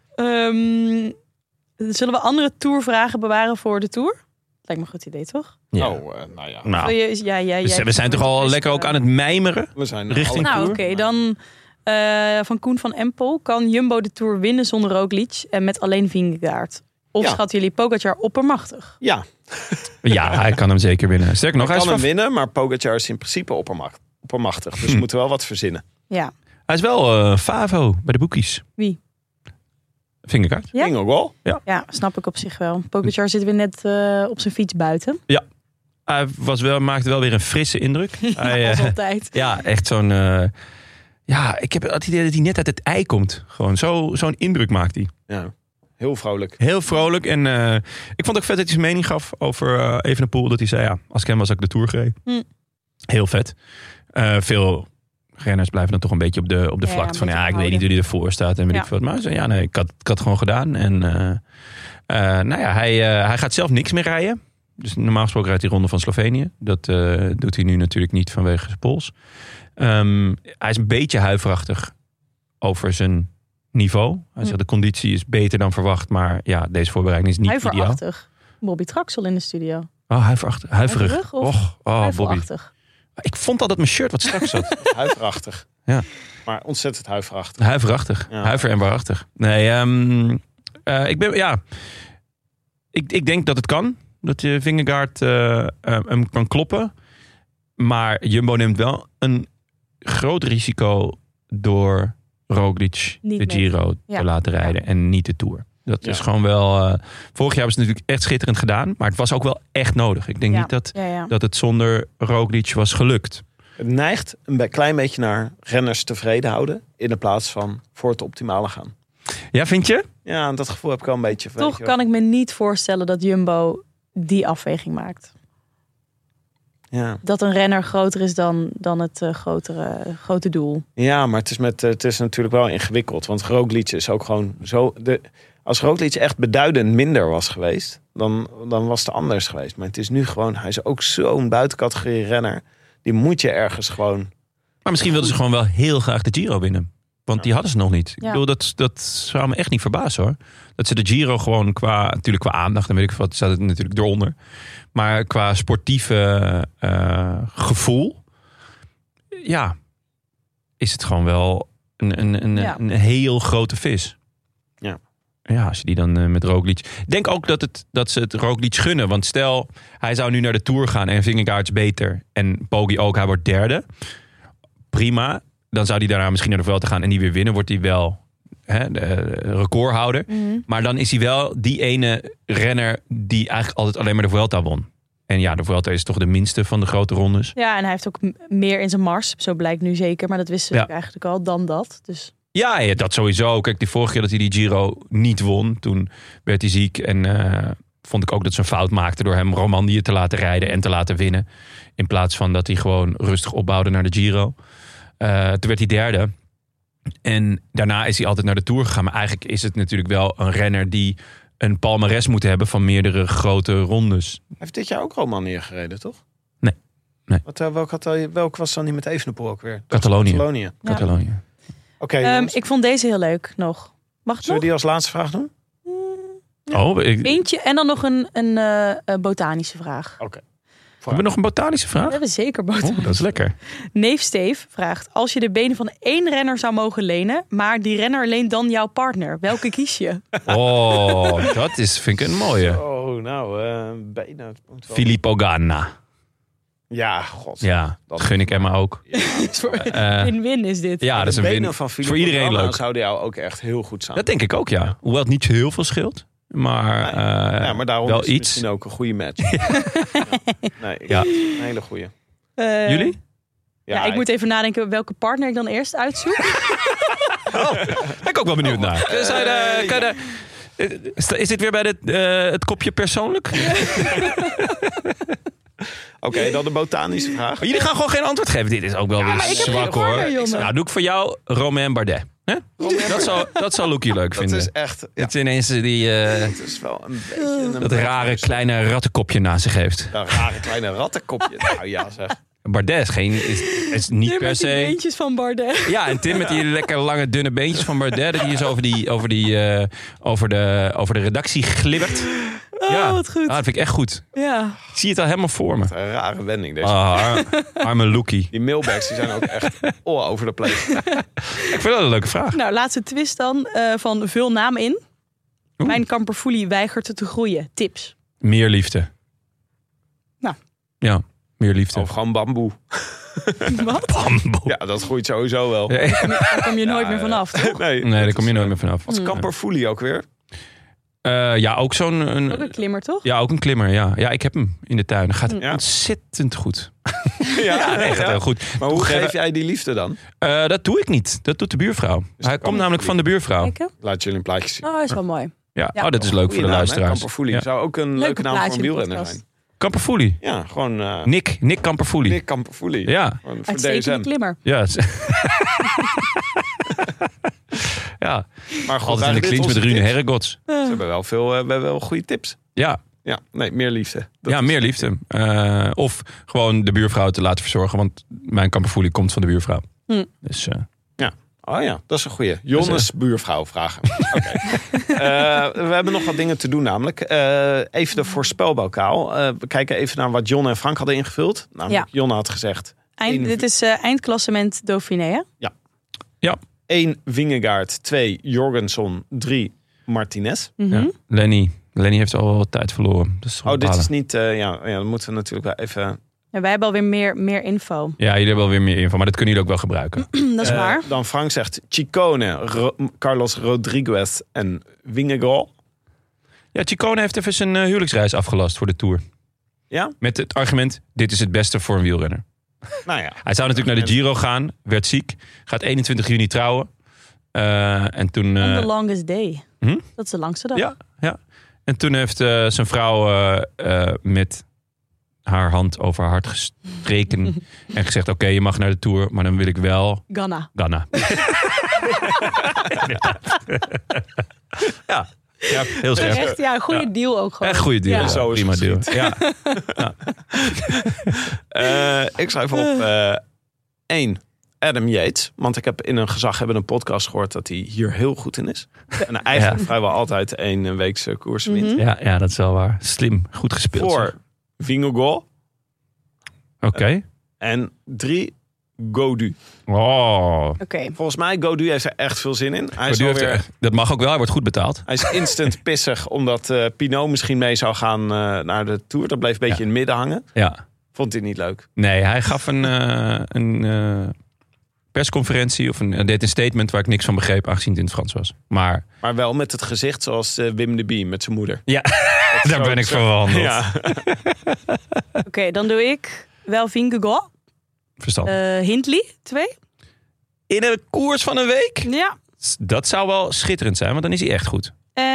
Ehm, zullen we andere tourvragen bewaren voor de tour? Lijkt me een goed idee, toch? Ja. Oh, uh, nou ja. Nou, Wil je, ja, ja, we jij- zijn- we zijn toch al lekker ook aan het mijmeren? We zijn Richting alle- Nou, oké, Tour? dan uh, van Koen van Empel. Kan Jumbo de Tour winnen zonder Roglic en met alleen Vingegaard? Of Ja. schatten jullie Pogacar oppermachtig? Ja, Ja, hij kan hem zeker winnen. Sterker nog, hij hij is, kan hem wel, winnen, maar Pogacar is in principe oppermacht, oppermachtig. Dus we moeten wel wat verzinnen. Ja. hij is wel uh, Favo bij de boekies. Wie? Vingegaard. Ja? Ging ook wel. Ja, snap ik op zich wel. Pogacar zit weer net uh, op zijn fiets buiten. Hij was wel, maakte wel weer een frisse indruk. Hij, Als uh, altijd. ja, echt zo'n... Uh, ja, ik heb het idee dat hij net uit het ei komt. Gewoon zo, zo'n indruk maakt hij. Ja, heel vrolijk. Heel vrolijk. En uh, ik vond ook vet dat hij zijn mening gaf over uh, Evenepoel. Dat hij zei, ja, als ik hem was, had ik de Tour gereden. Hm. Heel vet. Uh, veel renners blijven dan toch een beetje op de, op de Ja, vlakte een van... beetje Ja, ik weet houden. niet hoe hij ervoor staat en weet Ja. ik wat. Maar hij zei, ja, nee, ik had, ik had het gewoon gedaan. En uh, uh, nou ja, hij, uh, hij gaat zelf niks meer rijden. Dus normaal gesproken rijdt hij Ronde van Slovenië. Dat uh, doet hij nu natuurlijk niet vanwege zijn pols. Um, hij is een beetje huiverachtig over zijn niveau. Hij zegt, Hm. de conditie is beter dan verwacht. Maar ja, deze voorbereiding is niet ideaal. Huiverachtig. Bobby Traxel in de studio. Oh, huiverachtig. Huiverig. Huiverig of Och, oh, Bobby. Huiverachtig. Ik vond al dat mijn shirt wat strak zat. Huiverachtig. Ja. Maar ontzettend huiverachtig. Huiverachtig. Ja. Huiver en waarachtig. Nee, um, uh, ik ben, ja. Ik, ik denk dat het kan. Dat je Vingegaard uh, uh, hem kan kloppen. Maar Jumbo neemt wel een groot risico door Roglic Niet de mee. Giro Ja. te laten rijden en niet de Tour. Dat Ja. is gewoon wel... Uh, vorig jaar hebben ze natuurlijk echt schitterend gedaan. Maar het was ook wel echt nodig. Ik denk Ja. niet dat, Ja, ja. dat het zonder Roglic was gelukt. Het neigt een be- klein beetje naar renners tevreden houden. In de plaats van voor het optimale gaan. Ja, vind je? Ja, dat gevoel heb ik wel een beetje. weet Toch je wel. kan ik me niet voorstellen dat Jumbo die afweging maakt. Ja. Dat een renner groter is dan, dan het uh, grotere, grote doel. Ja, maar het is, met, uh, het is natuurlijk wel ingewikkeld. Want Roglic is ook gewoon zo... De, Als Roglic echt beduidend minder was geweest, dan, dan was het anders geweest. Maar het is nu gewoon, hij is ook zo'n buitencategorie renner. Die moet je ergens gewoon... Maar misschien wilden ze gewoon wel heel graag de Giro winnen. Want die hadden ze nog niet. Ik Ja. bedoel, dat, dat zou me echt niet verbazen hoor. Dat ze de Giro gewoon qua, natuurlijk qua aandacht, dan weet ik wat, staat het natuurlijk eronder. Maar qua sportieve uh, gevoel, ja, is het gewoon wel een, een, een, Ja. een heel grote vis. Ja. Ja, als je die dan uh, met Roglic... Ik denk ook dat, het, dat ze het Roglic gunnen. Want stel, hij zou nu naar de Tour gaan en Vingegaard is beter. En Poggi ook, hij wordt derde. Prima. Dan zou hij daarna misschien naar de Vuelta gaan en die weer winnen. Wordt hij wel hè, de recordhouder. Mm-hmm. Maar dan is hij wel die ene renner die eigenlijk altijd alleen maar de Vuelta won. En ja, de Vuelta is toch de minste van de grote rondes. Ja, en hij heeft ook m- meer in zijn mars. Zo blijkt nu zeker. Maar dat wisten we Ja. eigenlijk al dan dat. Dus Ja, ja, dat sowieso. Kijk, die vorige keer dat hij die Giro niet won, toen werd hij ziek. En uh, vond ik ook dat ze een fout maakte door hem Romandie te laten rijden en te laten winnen. In plaats van dat hij gewoon rustig opbouwde naar de Giro. Uh, toen werd hij derde. En daarna is hij altijd naar de Tour gegaan. Maar eigenlijk is het natuurlijk wel een renner die een palmares moet hebben van meerdere grote rondes. Hij heeft dit jaar ook Romandie gereden, toch? Nee. nee. Wat, uh, welk, had hij, welk was dan niet met Evenepoel ook weer? Catalonië. Catalonië. Ja. Catalonië. Oké, um, jongens. ik vond deze heel leuk nog. Mag het Zullen we nog? die als laatste vraag doen? Oh, ik, Eentje en dan nog een, een uh, uh, botanische vraag. Oké. hebben we nog een botanische vraag? We hebben zeker botanische. Oh, dat is lekker. Neef Steef vraagt: als je de benen van één renner zou mogen lenen, maar die renner leent dan jouw partner, welke kies je? Oh, dat is, vind ik een mooie. Oh, nou, uh, benen. Filippo Ganna. Ja, god. Ja, dat gun ik Emma ook. Ja. Win-win is dit. Ja, dat is een win. Van voor iedereen leuk. Zou jou ook echt heel goed zijn. Dat denk ik ook, ja. Hoewel het niet heel veel scheelt. Maar, nee. uh, ja, maar daarom wel is het iets. misschien ook een goede match. ja. Nee, ja. Een hele goede. Uh, Jullie? Ja, ja, ik, ik moet even nadenken welke partner ik dan eerst uitzoek. Oh, daar ben ik ook wel benieuwd naar. Oh, dus, uh, de, kan de, is dit weer bij de, uh, het kopje persoonlijk? Oké, okay, dan de botanische vraag. Maar jullie gaan gewoon geen antwoord geven. Dit is ook wel ja, weer zwak hoor. Partner, nou, doe ik voor jou Romain Bardet. Hè? Romain dat, zal, dat zal Loekie leuk dat vinden. Dat is echt... Ja. Het is ineens die... Uh, het is wel een beetje... Een dat rare kleine rattenkopje naast zich heeft. Dat rare kleine rattenkopje. Nou ja zeg. Bardet is, geen, is, is niet Tim per se... met die beentjes van Bardet. Ja, en Tim met die lekker lange dunne beentjes van Bardet. Die is over, die, over, die, uh, over, de, over de redactie glibbert. Oh, ja. wat goed. Ah, dat vind ik echt goed. Ja. Ik zie het al helemaal voor me. Wat een rare wending deze. Ah, ar, arme Loekie. Die mailbags die zijn ook echt all over the place. Ik vind dat een leuke vraag. Nou, laatste twist dan uh, van vul naam in. Oeh. Mijn kamperfoelie weigert te groeien. Tips. Meer liefde. Nou. Ja, meer liefde. Of gewoon bamboe. Wat? Bamboe. Ja, dat groeit sowieso wel. Ja. Daar kom je nooit ja, meer vanaf, toch? Nee, nee daar kom je nooit meer vanaf. Wat is kamperfoelie ook weer? Uh, ja, ook zo'n... Een, ook een klimmer, toch? Ja, ook een klimmer, ja. Ja, ik heb hem in de tuin. Dat gaat ja. ontzettend goed. Ja, ja nee, gaat ja. heel goed. Maar hoe geef jij die liefde dan? Uh, dat doe ik niet. Dat doet de buurvrouw. Dus Hij komt namelijk van de buurvrouw. Kijken. Laat jullie een plaatje zien. Oh, is wel mooi. Ja, ja. Oh, dat is leuk voor de naam, luisteraars. Kamperfoelie ja. zou ook een leuke, leuke naam voor een wielrenner zijn. Kamperfoelie? Ja, gewoon... Uh, Nick, Nick Kamperfoelie. Nick Kamperfoelie. Ja. Uitstekende klimmer. Ja. ja. Maar goed, altijd in de clinch met Rune Herregods. Ze hebben wel veel, uh, we hebben wel goede tips. Ja. Ja, nee, meer liefde. Dat ja, meer liefde. Uh, of gewoon de buurvrouw te laten verzorgen. Want mijn kamperfoelie komt van de buurvrouw. Hm. Dus... Uh, ja. Oh ja, dat is een goeie. Jonnes buurvrouw vragen. Oké. Okay. uh, we hebben nog wat dingen te doen namelijk. Uh, even de voorspelbokaal. Uh, we kijken even naar wat Jon en Frank hadden ingevuld. Namelijk, ja. Jon had gezegd... Eind, één... Dit is uh, eindklassement Dauphiné, hè? Ja. Ja. één Vingegaard, twee Jorgenson, drie Martinez. Mm-hmm. Ja. Lenny. Lenny heeft al wel wat tijd verloren. Dus oh, dit is niet... Uh, ja, ja, dan moeten we natuurlijk wel even... Ja, wij hebben alweer meer, meer info. Ja, jullie hebben alweer meer info, maar dat kunnen jullie ook wel gebruiken. Dat is uh, waar. Dan Frank zegt Ciccone, Ro- Carlos Rodriguez en Vingegaard. Ja, Ciccone heeft even zijn uh, huwelijksreis afgelast voor de Tour. Ja? Met het argument, dit is het beste voor een wielrenner. Nou ja. Hij zou natuurlijk naar de Giro gaan, werd ziek. Gaat eenentwintig juni trouwen. Uh, en toen... Uh, On the longest day. Hm? Dat is de langste dag. Ja, ja. En toen heeft uh, zijn vrouw uh, uh, met... haar hand over haar hart gestreken en gezegd, oké, okay, je mag naar de Tour, maar dan wil ik wel... Ganna. Ganna. ja, Ja, heel scherp. Echt, ja, een goede Ja. deal ook gewoon. Echt goede deal. Ja. Ja. Zo is Prima het deal. vriend. Ja. Uh, ik schrijf op uh, één. Adam Yates. Want ik heb in een gezaghebbende podcast gehoord dat hij hier heel goed in is. En eigenlijk Ja. vrijwel altijd één weekse koers wint. Mhm. Ja, ja, dat is wel waar. Slim. Goed gespeeld. Voor Vingegaard. Oké. Okay. En drie, Gaudu. Oh. Oké. Okay. Volgens mij, Gaudu heeft er echt veel zin in. Hij is Heeft alweer, er, dat mag ook wel, hij wordt goed betaald. hij is instant pissig omdat uh, Pinot misschien mee zou gaan uh, naar de Tour. Dat bleef een beetje Ja. in het midden hangen. Ja. Vond hij niet leuk. Nee, hij gaf een, uh, een uh, persconferentie of een, uh, deed een statement waar ik niks van begreep, aangezien het in het Frans was. Maar, maar wel met het gezicht zoals uh, Wim de Bie met zijn moeder. Ja, daar zo, ben ik zo. verwandeld. Ja. Oké, okay, dan doe ik wel Vingegaard. Verstandig. Uh, Hindley, twee. In een koers van een week? Ja. Dat zou wel schitterend zijn, want dan is hij echt goed.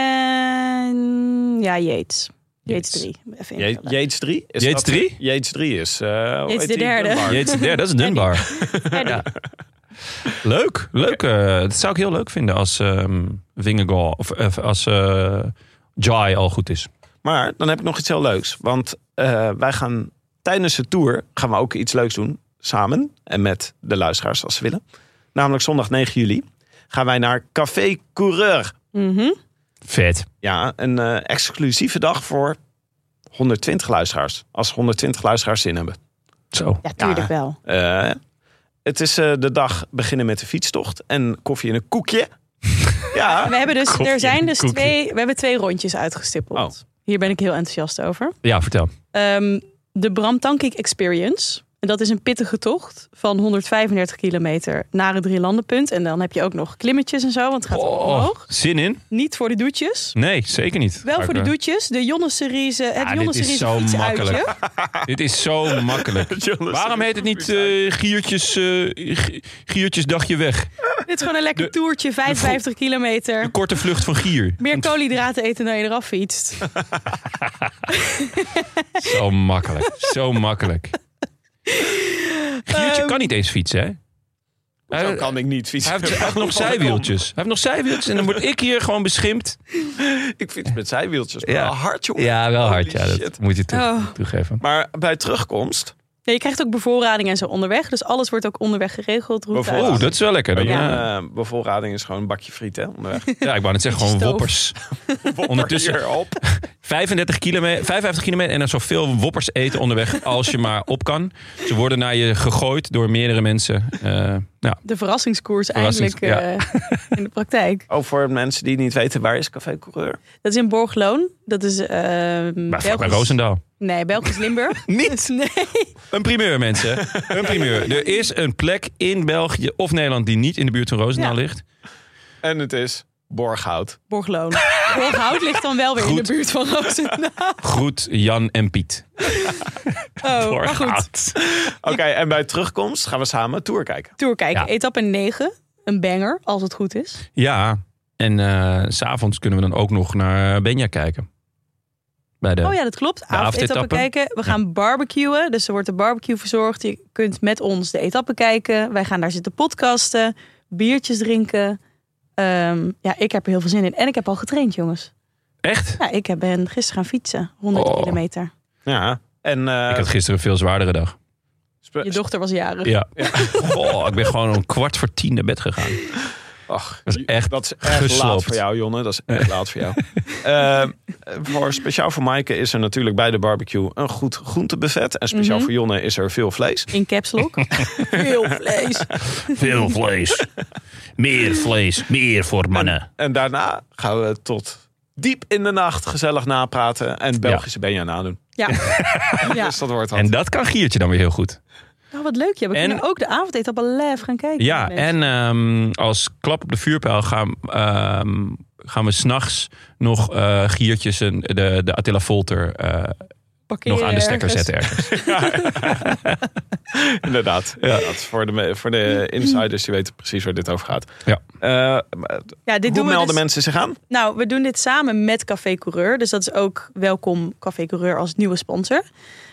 En ja, Yates. Yates drie. Je, Yates drie? Is Yates drie? Yates drie is... Uh, Yates de derde. Yates de derde, dat is een Dunbar. Ja. Leuk, leuk. Uh, dat zou ik heel leuk vinden als um, Vingegaard of uh, als uh, Jai al goed is. Maar dan heb ik nog iets heel leuks. Want uh, wij gaan tijdens de Tour gaan we ook iets leuks doen. Samen en met de luisteraars als ze willen. Namelijk zondag negen juli gaan wij naar Café Coureur. Mm-hmm. Vet. Ja, een uh, exclusieve dag voor honderdtwintig luisteraars. Als honderdtwintig luisteraars zin hebben. Zo. Ja, tuurlijk ja. wel. Uh, het is uh, de dag beginnen met de fietstocht en koffie en een koekje. Ja. We hebben dus, Koffie er zijn en dus koekje. twee, we hebben twee rondjes uitgestippeld. Oh. Hier ben ik heel enthousiast over. Ja, vertel. Um, de Bram Tankink Experience. En dat is een pittige tocht van honderdvijfendertig kilometer naar het drielandenpunt. En dan heb je ook nog klimmetjes en zo, want het gaat Oh, omhoog. zin in? Niet voor de doetjes. Nee, zeker niet. Wel Maar voor de ik, doetjes. De Jonne Seriese, het Ja, Jonne dit is Seriese zo fietsuitje. makkelijk. Dit is zo makkelijk. Waarom heet het niet uh, Giertjes, uh, Giertjes dagje weg? Dit is gewoon een lekker De- toertje, vijfenvijftig kilometer. De korte vlucht van Gier. Meer koolhydraten eten dan je eraf fietst. Zo makkelijk. Zo makkelijk. Giertje Um, kan niet eens fietsen, hè? Zo Hij, kan ik niet fietsen. hij heeft, hij heeft nog zijwieltjes. Hij heeft nog zijwieltjes en dan word ik hier gewoon beschimpt. Ik fiets met zijwieltjes. Maar Ja. wel hard, jongen. Ja, wel Holy hard. Ja, dat shit. moet je toe- Oh. toegeven. Maar bij terugkomst... Ja, je krijgt ook bevoorrading en zo onderweg. Dus alles wordt ook onderweg geregeld. route Bevoorrading. Oeh, uit. dat is wel lekker. Dan, Ja. ja. Uh, bevoorrading is gewoon een bakje friet, hè, onderweg. ja, ik wou net zeggen, gewoon Stoof. woppers. Ondertussen Hier op. vijfendertig kilometer, vijfenvijftig kilometer en dan zoveel woppers eten onderweg als je maar op kan. Ze worden naar je gegooid door meerdere mensen. Uh, ja. De verrassingskoers Verrassings- eindelijk uh, in de praktijk. Ook voor mensen die niet weten, waar is Café Coureur? Dat is in Borgloon. Dat is uh, Bij, Belgisch... bij Roosendaal. Nee, Belgisch Limburg. Niet? Nee. Een primeur, mensen. Een primeur. Er is een plek in België of Nederland die niet in de buurt van Roosendaal Ja. ligt. En het is Borghout. Borgloon. Borghout ligt dan wel weer Goed. in de buurt van Roosendaal. Groet Jan en Piet. Oh, maar goed. Borghout. Oké, en bij terugkomst gaan we samen Tour kijken. Tour kijken. Ja. Etappe negen. Een banger, als het goed is. Ja, en uh, 's avonds kunnen we dan ook nog naar Benja kijken. Bij de... Oh ja, dat klopt. Avondetappe avondetappe. kijken. We gaan barbecuen. Dus er wordt een barbecue verzorgd. Je kunt met ons de etappe kijken. Wij gaan daar zitten podcasten. Biertjes drinken. Um, ja, ik heb er heel veel zin in. En ik heb al getraind, jongens. Echt? Ja, ik ben gisteren gaan fietsen. honderd Oh. kilometer. Ja. En, uh, Ik had gisteren een veel zwaardere dag. spe- Je dochter was jarig. Ja. Oh, ik ben gewoon om kwart voor tien naar bed gegaan. Ach, Dat is echt dat is echt laat gesloopt. voor jou, Jonne. Dat is echt laat voor jou. Uh, voor speciaal voor Maaike is er natuurlijk bij de barbecue een goed groentebuffet. En speciaal Mhm. voor Jonne is er veel vlees. In caps lock. Veel vlees. Veel vlees. Meer vlees. Meer voor mannen. En daarna gaan we tot diep in de nacht gezellig napraten en Belgische Benja nadoen. Ja. ja. Dus dat wordt wat. En dat kan Giertje dan weer heel goed. Nou, wat leuk. Ja. We En- kunnen ook de avondetappe live gaan kijken. Ja, met mensen. en um, als klap op de vuurpijl gaan, um, gaan we s'nachts nog uh, Giertjes en de, de Attila Volter uh, Parkeren nog aan de stekker ergens. zetten ergens. Inderdaad. Ja. Ja. Voor, de, voor de insiders die weten precies waar dit over gaat. Ja. Uh, Ja, dit hoe doen we melden dus- mensen zich aan? Nou, we doen dit samen met Café Coureur. Dus dat is ook welkom Café Coureur als nieuwe sponsor.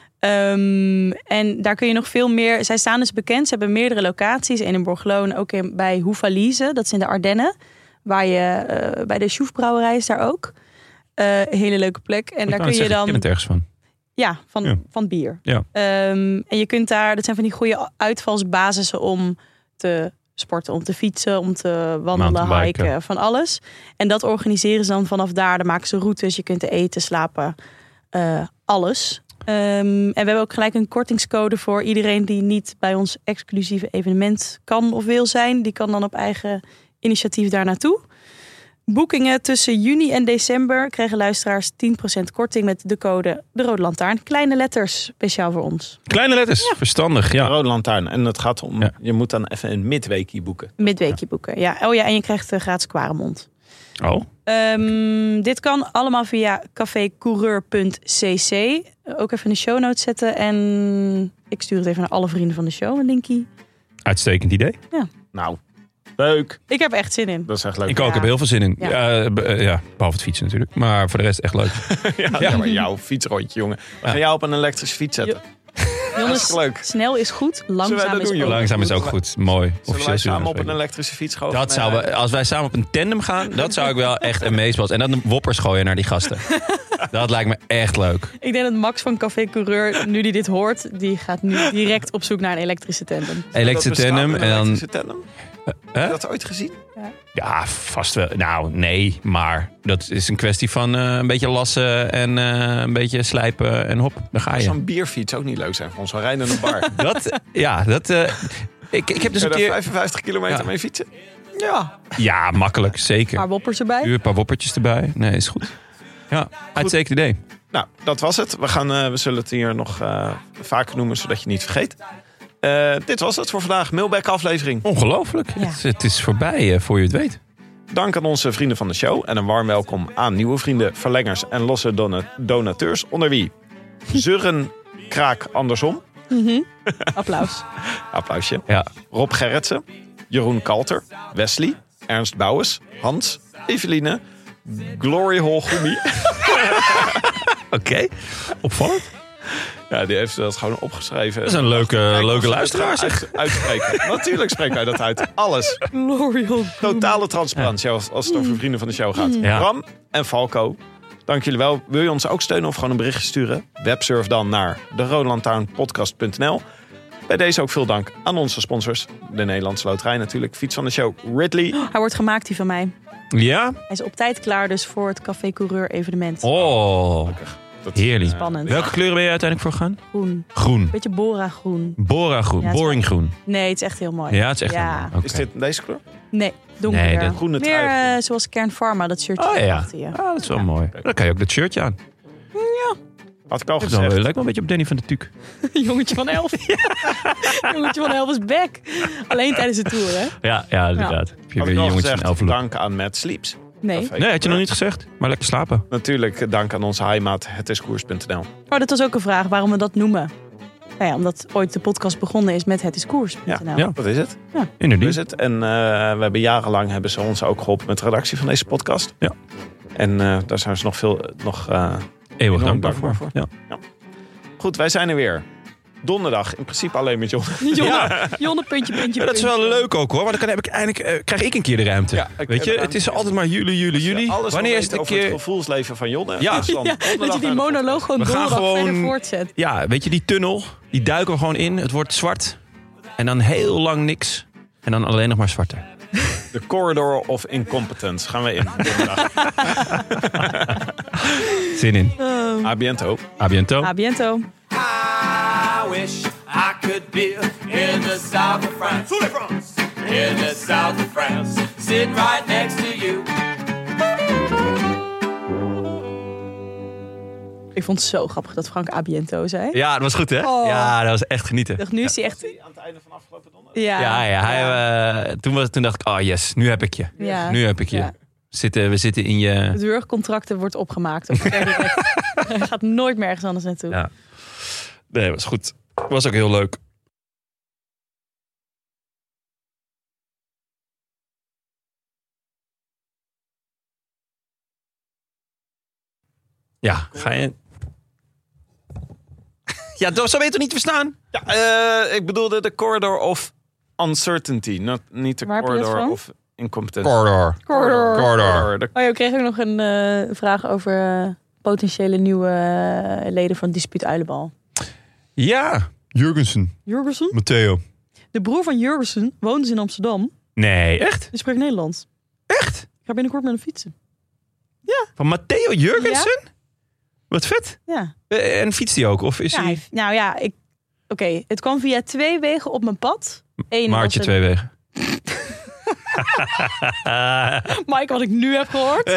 Um, en daar kun je nog veel meer... Zij staan dus bekend. Ze hebben meerdere locaties. Eén in Borgloon, ook in, bij Hoefalize. Dat is in de Ardennen. Waar je uh, bij de Sjoefbrouwerij is daar ook. Uh, een hele leuke plek. En Ik daar kun je zeggen, dan. Ik ken het ergens van. Ja, van, Ja. van bier. Ja. Um, en je kunt daar, dat zijn van die goede uitvalsbasissen om te sporten, om te fietsen, om te wandelen, Mountainbiken. hiken, van alles. En dat organiseren ze dan vanaf daar. Dan maken ze routes, je kunt eten, slapen, uh, alles. Um, en we hebben ook gelijk een kortingscode voor iedereen die niet bij ons exclusieve evenement kan of wil zijn. Die kan dan op eigen initiatief daar naartoe. Boekingen tussen juni en december krijgen luisteraars tien procent korting met de code De Rode Lantaarn. Kleine letters, speciaal voor ons. Kleine letters, ja. Verstandig, ja. Rode Lantaarn. En het gaat om, Ja. je moet dan even een midweekie boeken. Midweekje boeken, ja. Oh ja, en je krijgt uh, gratis Kwaremond. Oh, Um, dit kan allemaal via cafécoureur punt c c. Ook even in de show notes zetten. En ik stuur het even naar alle vrienden van de show, een linkie. uitstekend idee. Nou, leuk. Ik heb echt zin in. Dat is echt leuk. Ik ook, Ja. heb heel veel zin in. Ja. Ja. Ja, be- uh, ja, behalve het fietsen natuurlijk. Maar voor de rest echt leuk. ja, ja, maar jouw fietsrondje, jongen. We gaan jou op een elektrische fiets zetten. Jongens, Dat is leuk. snel is goed, Zullen wij langzaam dat is doen, ook joh? Langzaam is ook goed. Mooi. Zullen wij Officieel samen op een afspreken. elektrische fiets gaan? Dat zouden we, als wij samen op een tandem gaan, dat zou ik wel echt een meespas. En dan de woppers gooien naar die gasten. Dat lijkt me echt leuk. Ik denk dat Max van Café Coureur, nu die dit hoort, die gaat nu direct op zoek naar een elektrische tandem. Elektrische tandem en dan... Elektrische tandem? Hè? Heb je dat ooit gezien? Ja, vast wel. Nou, nee. Maar dat is een kwestie van uh, een beetje lassen en uh, een beetje slijpen en hop, daar ga je. Zo'n bierfiets ook niet leuk zijn voor ons. We rijden in een bar. Dat, ja, dat... Uh, ik, ik heb dus Kun een je daar keer... vijfenvijftig kilometer Ja. mee fietsen? Ja. Ja, makkelijk. Een Zeker. paar woppers erbij. Een paar woppertjes erbij. Nee, is goed. Ja, uitstekend idee. Nou, dat was het. We, gaan, uh, we zullen het hier nog uh, vaker noemen, zodat je het niet vergeet. Uh, dit was het voor vandaag. Mailback aflevering. Ongelooflijk. Ja. Het, het is voorbij uh, voor je het weet. Dank aan onze vrienden van de show. En een warm welkom aan nieuwe vrienden, verlengers en losse dona- donateurs. Onder wie Zurren Kraak Andersom. Mm-hmm. Applaus. Applausje. Ja. Rob Gerritsen. Jeroen Kalter. Wesley. Ernst Bouwens. Hans. Eveline. Glory Hole Goemie. Oké. Okay. Opvallend. Ja, die heeft dat gewoon opgeschreven. Dat is een leuke, Kijk, leuke of luisteraar, we het zeg. uit- Uitspreken. Natuurlijk spreken wij dat uit. Alles. L'Oreal. Totale transparantie als, als het over vrienden van de show gaat. Ja. Bram en Falco, dank jullie wel. Wil je ons ook steunen of gewoon een berichtje sturen? Websurf dan naar de rode lantaarn podcast punt n l. Bij deze ook veel dank aan onze sponsors. De Nederlandse Loterij natuurlijk. Fiets van de show Ridley. Hij wordt gemaakt, die van mij. Ja? Hij is op tijd klaar dus voor het Café Coureur evenement. Oh, Dat, heerlijk. Spannend. Welke kleuren ben je uiteindelijk voor gegaan? Groen. Groen. Beetje Bora groen. Bora groen. Ja, het is Boring groen. Nee, het is echt heel mooi. Ja, het is echt Ja. een... Okay. Is dit deze kleur? Nee, donkerder. Nee, de groene Meer trui. uh, zoals Kern Pharma, dat shirtje Oh ja. achter je. Ah, dat is wel mooi. Dan kan je ook dat shirtje aan. Had ik al Dat is wel- gezegd. lijkt wel een beetje op Danny van de Tuuk. Jongetje van elf. Jongetje van elf is back. Alleen tijdens de tour, hè? Ja, ja inderdaad. Heb je Had weer ik al jongetjes gezegd. in elf look. Dank aan Matt Sleeps. Nee. Café. Nee, had je nog niet gezegd. Maar lekker slapen. Natuurlijk dank aan onze heimaat het is koers punt n l. Oh, dat was ook een vraag waarom we dat noemen. Nou ja, omdat ooit de podcast begonnen is met het is koers punt n l. Ja, Ja. dat is het. Dat is Inderdaad. het. En uh, we hebben jarenlang hebben ze ons ook geholpen met de redactie van deze podcast. Ja. En uh, daar zijn ze nog veel... Nog, uh, Eeuwig enorm dankbaar dankbaar voor. voor. Ja. Goed, wij zijn er weer. Donderdag, in principe alleen met John. Jonne, Jonne, puntje, puntje, Ja, dat is puntje. wel leuk ook hoor. Want dan kan, heb ik, eindelijk, uh, krijg ik een keer de ruimte. Ja, ik- Weet je, en- het is altijd maar juli, juli, juli. Alles Wanneer is het het een over keer... het gevoelsleven van Jonne? Ja. Dus dan Ja, donderdag dat je die naar de monoloog gewoon We gaan donderdag gewoon- verder voortzet. Ja, weet je, die tunnel, die duiken we gewoon in. Het wordt zwart. En dan heel lang niks. En dan alleen nog maar zwarter. podcast. De corridor of incompetence gaan we in. Donderdag. Zin in. A biento. A biento. A biento. I wish I could be in the south of France. In the south of France. Sitting right next to you. Ik vond het zo grappig dat Frank A biento zei. Ja, dat was goed hè? Oh. Ja, dat was echt genieten. Ik dacht, nu is hij echt... Aan het einde van afgelopen donderdag. Ja, Ja, ja, hij, uh, toen, was, toen dacht ik, oh yes, nu heb ik je. Ja. Nu heb ik je. Ja. Zitten, we zitten in je... Het huurcontract wordt opgemaakt. Of hij gaat nooit meer ergens anders naartoe. Ja. Nee, dat was goed. Was ook heel leuk. Ja, ga je... Ja, zo ben je toch niet verstaan? Ja, uh, ik bedoelde de corridor of uncertainty. Not, niet de Waar heb je dat corridor van? of incompetentie. Corridor. Corridor. Corridor. Oh ja, we kregen ook nog een uh, vraag over uh, potentiële nieuwe uh, leden van Dispuut Uilenbal. Ja, Jurgensen. Jurgensen? Matteo. De broer van Jurgensen woont dus in Amsterdam. Nee, echt? Die spreekt Nederlands. Echt? Ik ga binnenkort met hem fietsen. Ja. Van Matteo Jurgensen? Ja. Wat vet. Ja. Uh, en fietst hij ook? Of is ja, hij... hij... Nou ja, ik... oké. Okay, het kwam via twee wegen op mijn pad. Eén Maartje, het... twee wegen. Mike, wat ik nu heb gehoord.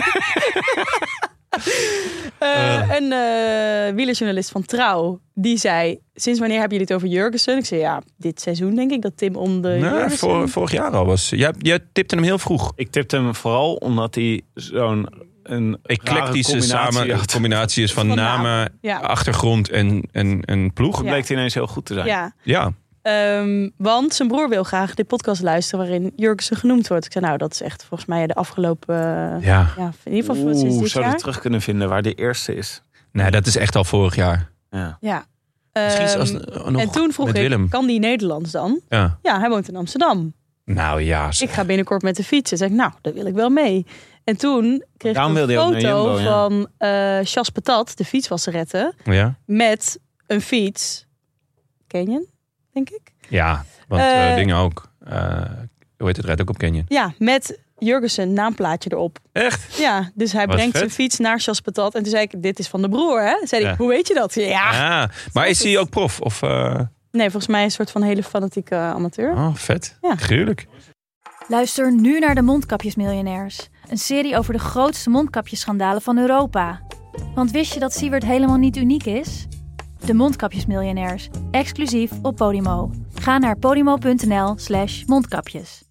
uh, uh. Een uh, wielerjournalist van Trouw, die zei... Sinds wanneer hebben jullie het over Jurgensen? Ik zei, ja, dit seizoen denk ik dat Tim om de nou, vor, vorig jaar al was. Jij, jij tipte hem heel vroeg. Ik tipte hem vooral omdat hij zo'n... een eclectische combinatie, samen, combinatie is van, van namen, namen. Ja. achtergrond en, en, en ploeg. Het ja. bleek ineens heel goed te zijn. Ja. ja. Um, want zijn broer wil graag de podcast luisteren waarin Jurgensen genoemd wordt. Ik zei, nou, dat is echt volgens mij de afgelopen... Uh, ja. ja. In ieder geval Oeh, sinds dit zou jaar. je terug kunnen vinden waar de eerste is? Nee, dat is echt al vorig jaar. Ja. ja. Misschien als, um, nog en toen vroeg ik, Willem. kan die Nederlands dan? Ja. Ja, hij woont in Amsterdam. Nou ja. Ik ga binnenkort met de fietsen. Zeg ik, nou, daar wil ik wel mee. En toen kreeg Daarom ik een foto Jumbo, ja. van uh, Chas Patat, de fietswasserette, ja? met een fiets. Canyon, denk ik. Ja, want uh, uh, dingen ook. Uh, hoe heet het, rijdt ook op Canyon. Ja, met Jurgensen naamplaatje erop. Echt? Ja, dus hij Wat brengt vet. zijn fiets naar Chas Patat. En toen zei ik, dit is van de broer, hè? Zei ja. ik, hoe weet je dat? Ja. ja maar is hij ook prof? Of, uh... Nee, volgens mij een soort van hele fanatieke amateur. Oh, vet. Ja. Gruwelijk. Luister nu naar de Mondkapjesmiljonairs. Een serie over de grootste mondkapjesschandalen van Europa. Want wist je dat Siewert helemaal niet uniek is? De Mondkapjesmiljonairs, exclusief op Podimo. Ga naar podimo punt n l slash mondkapjes.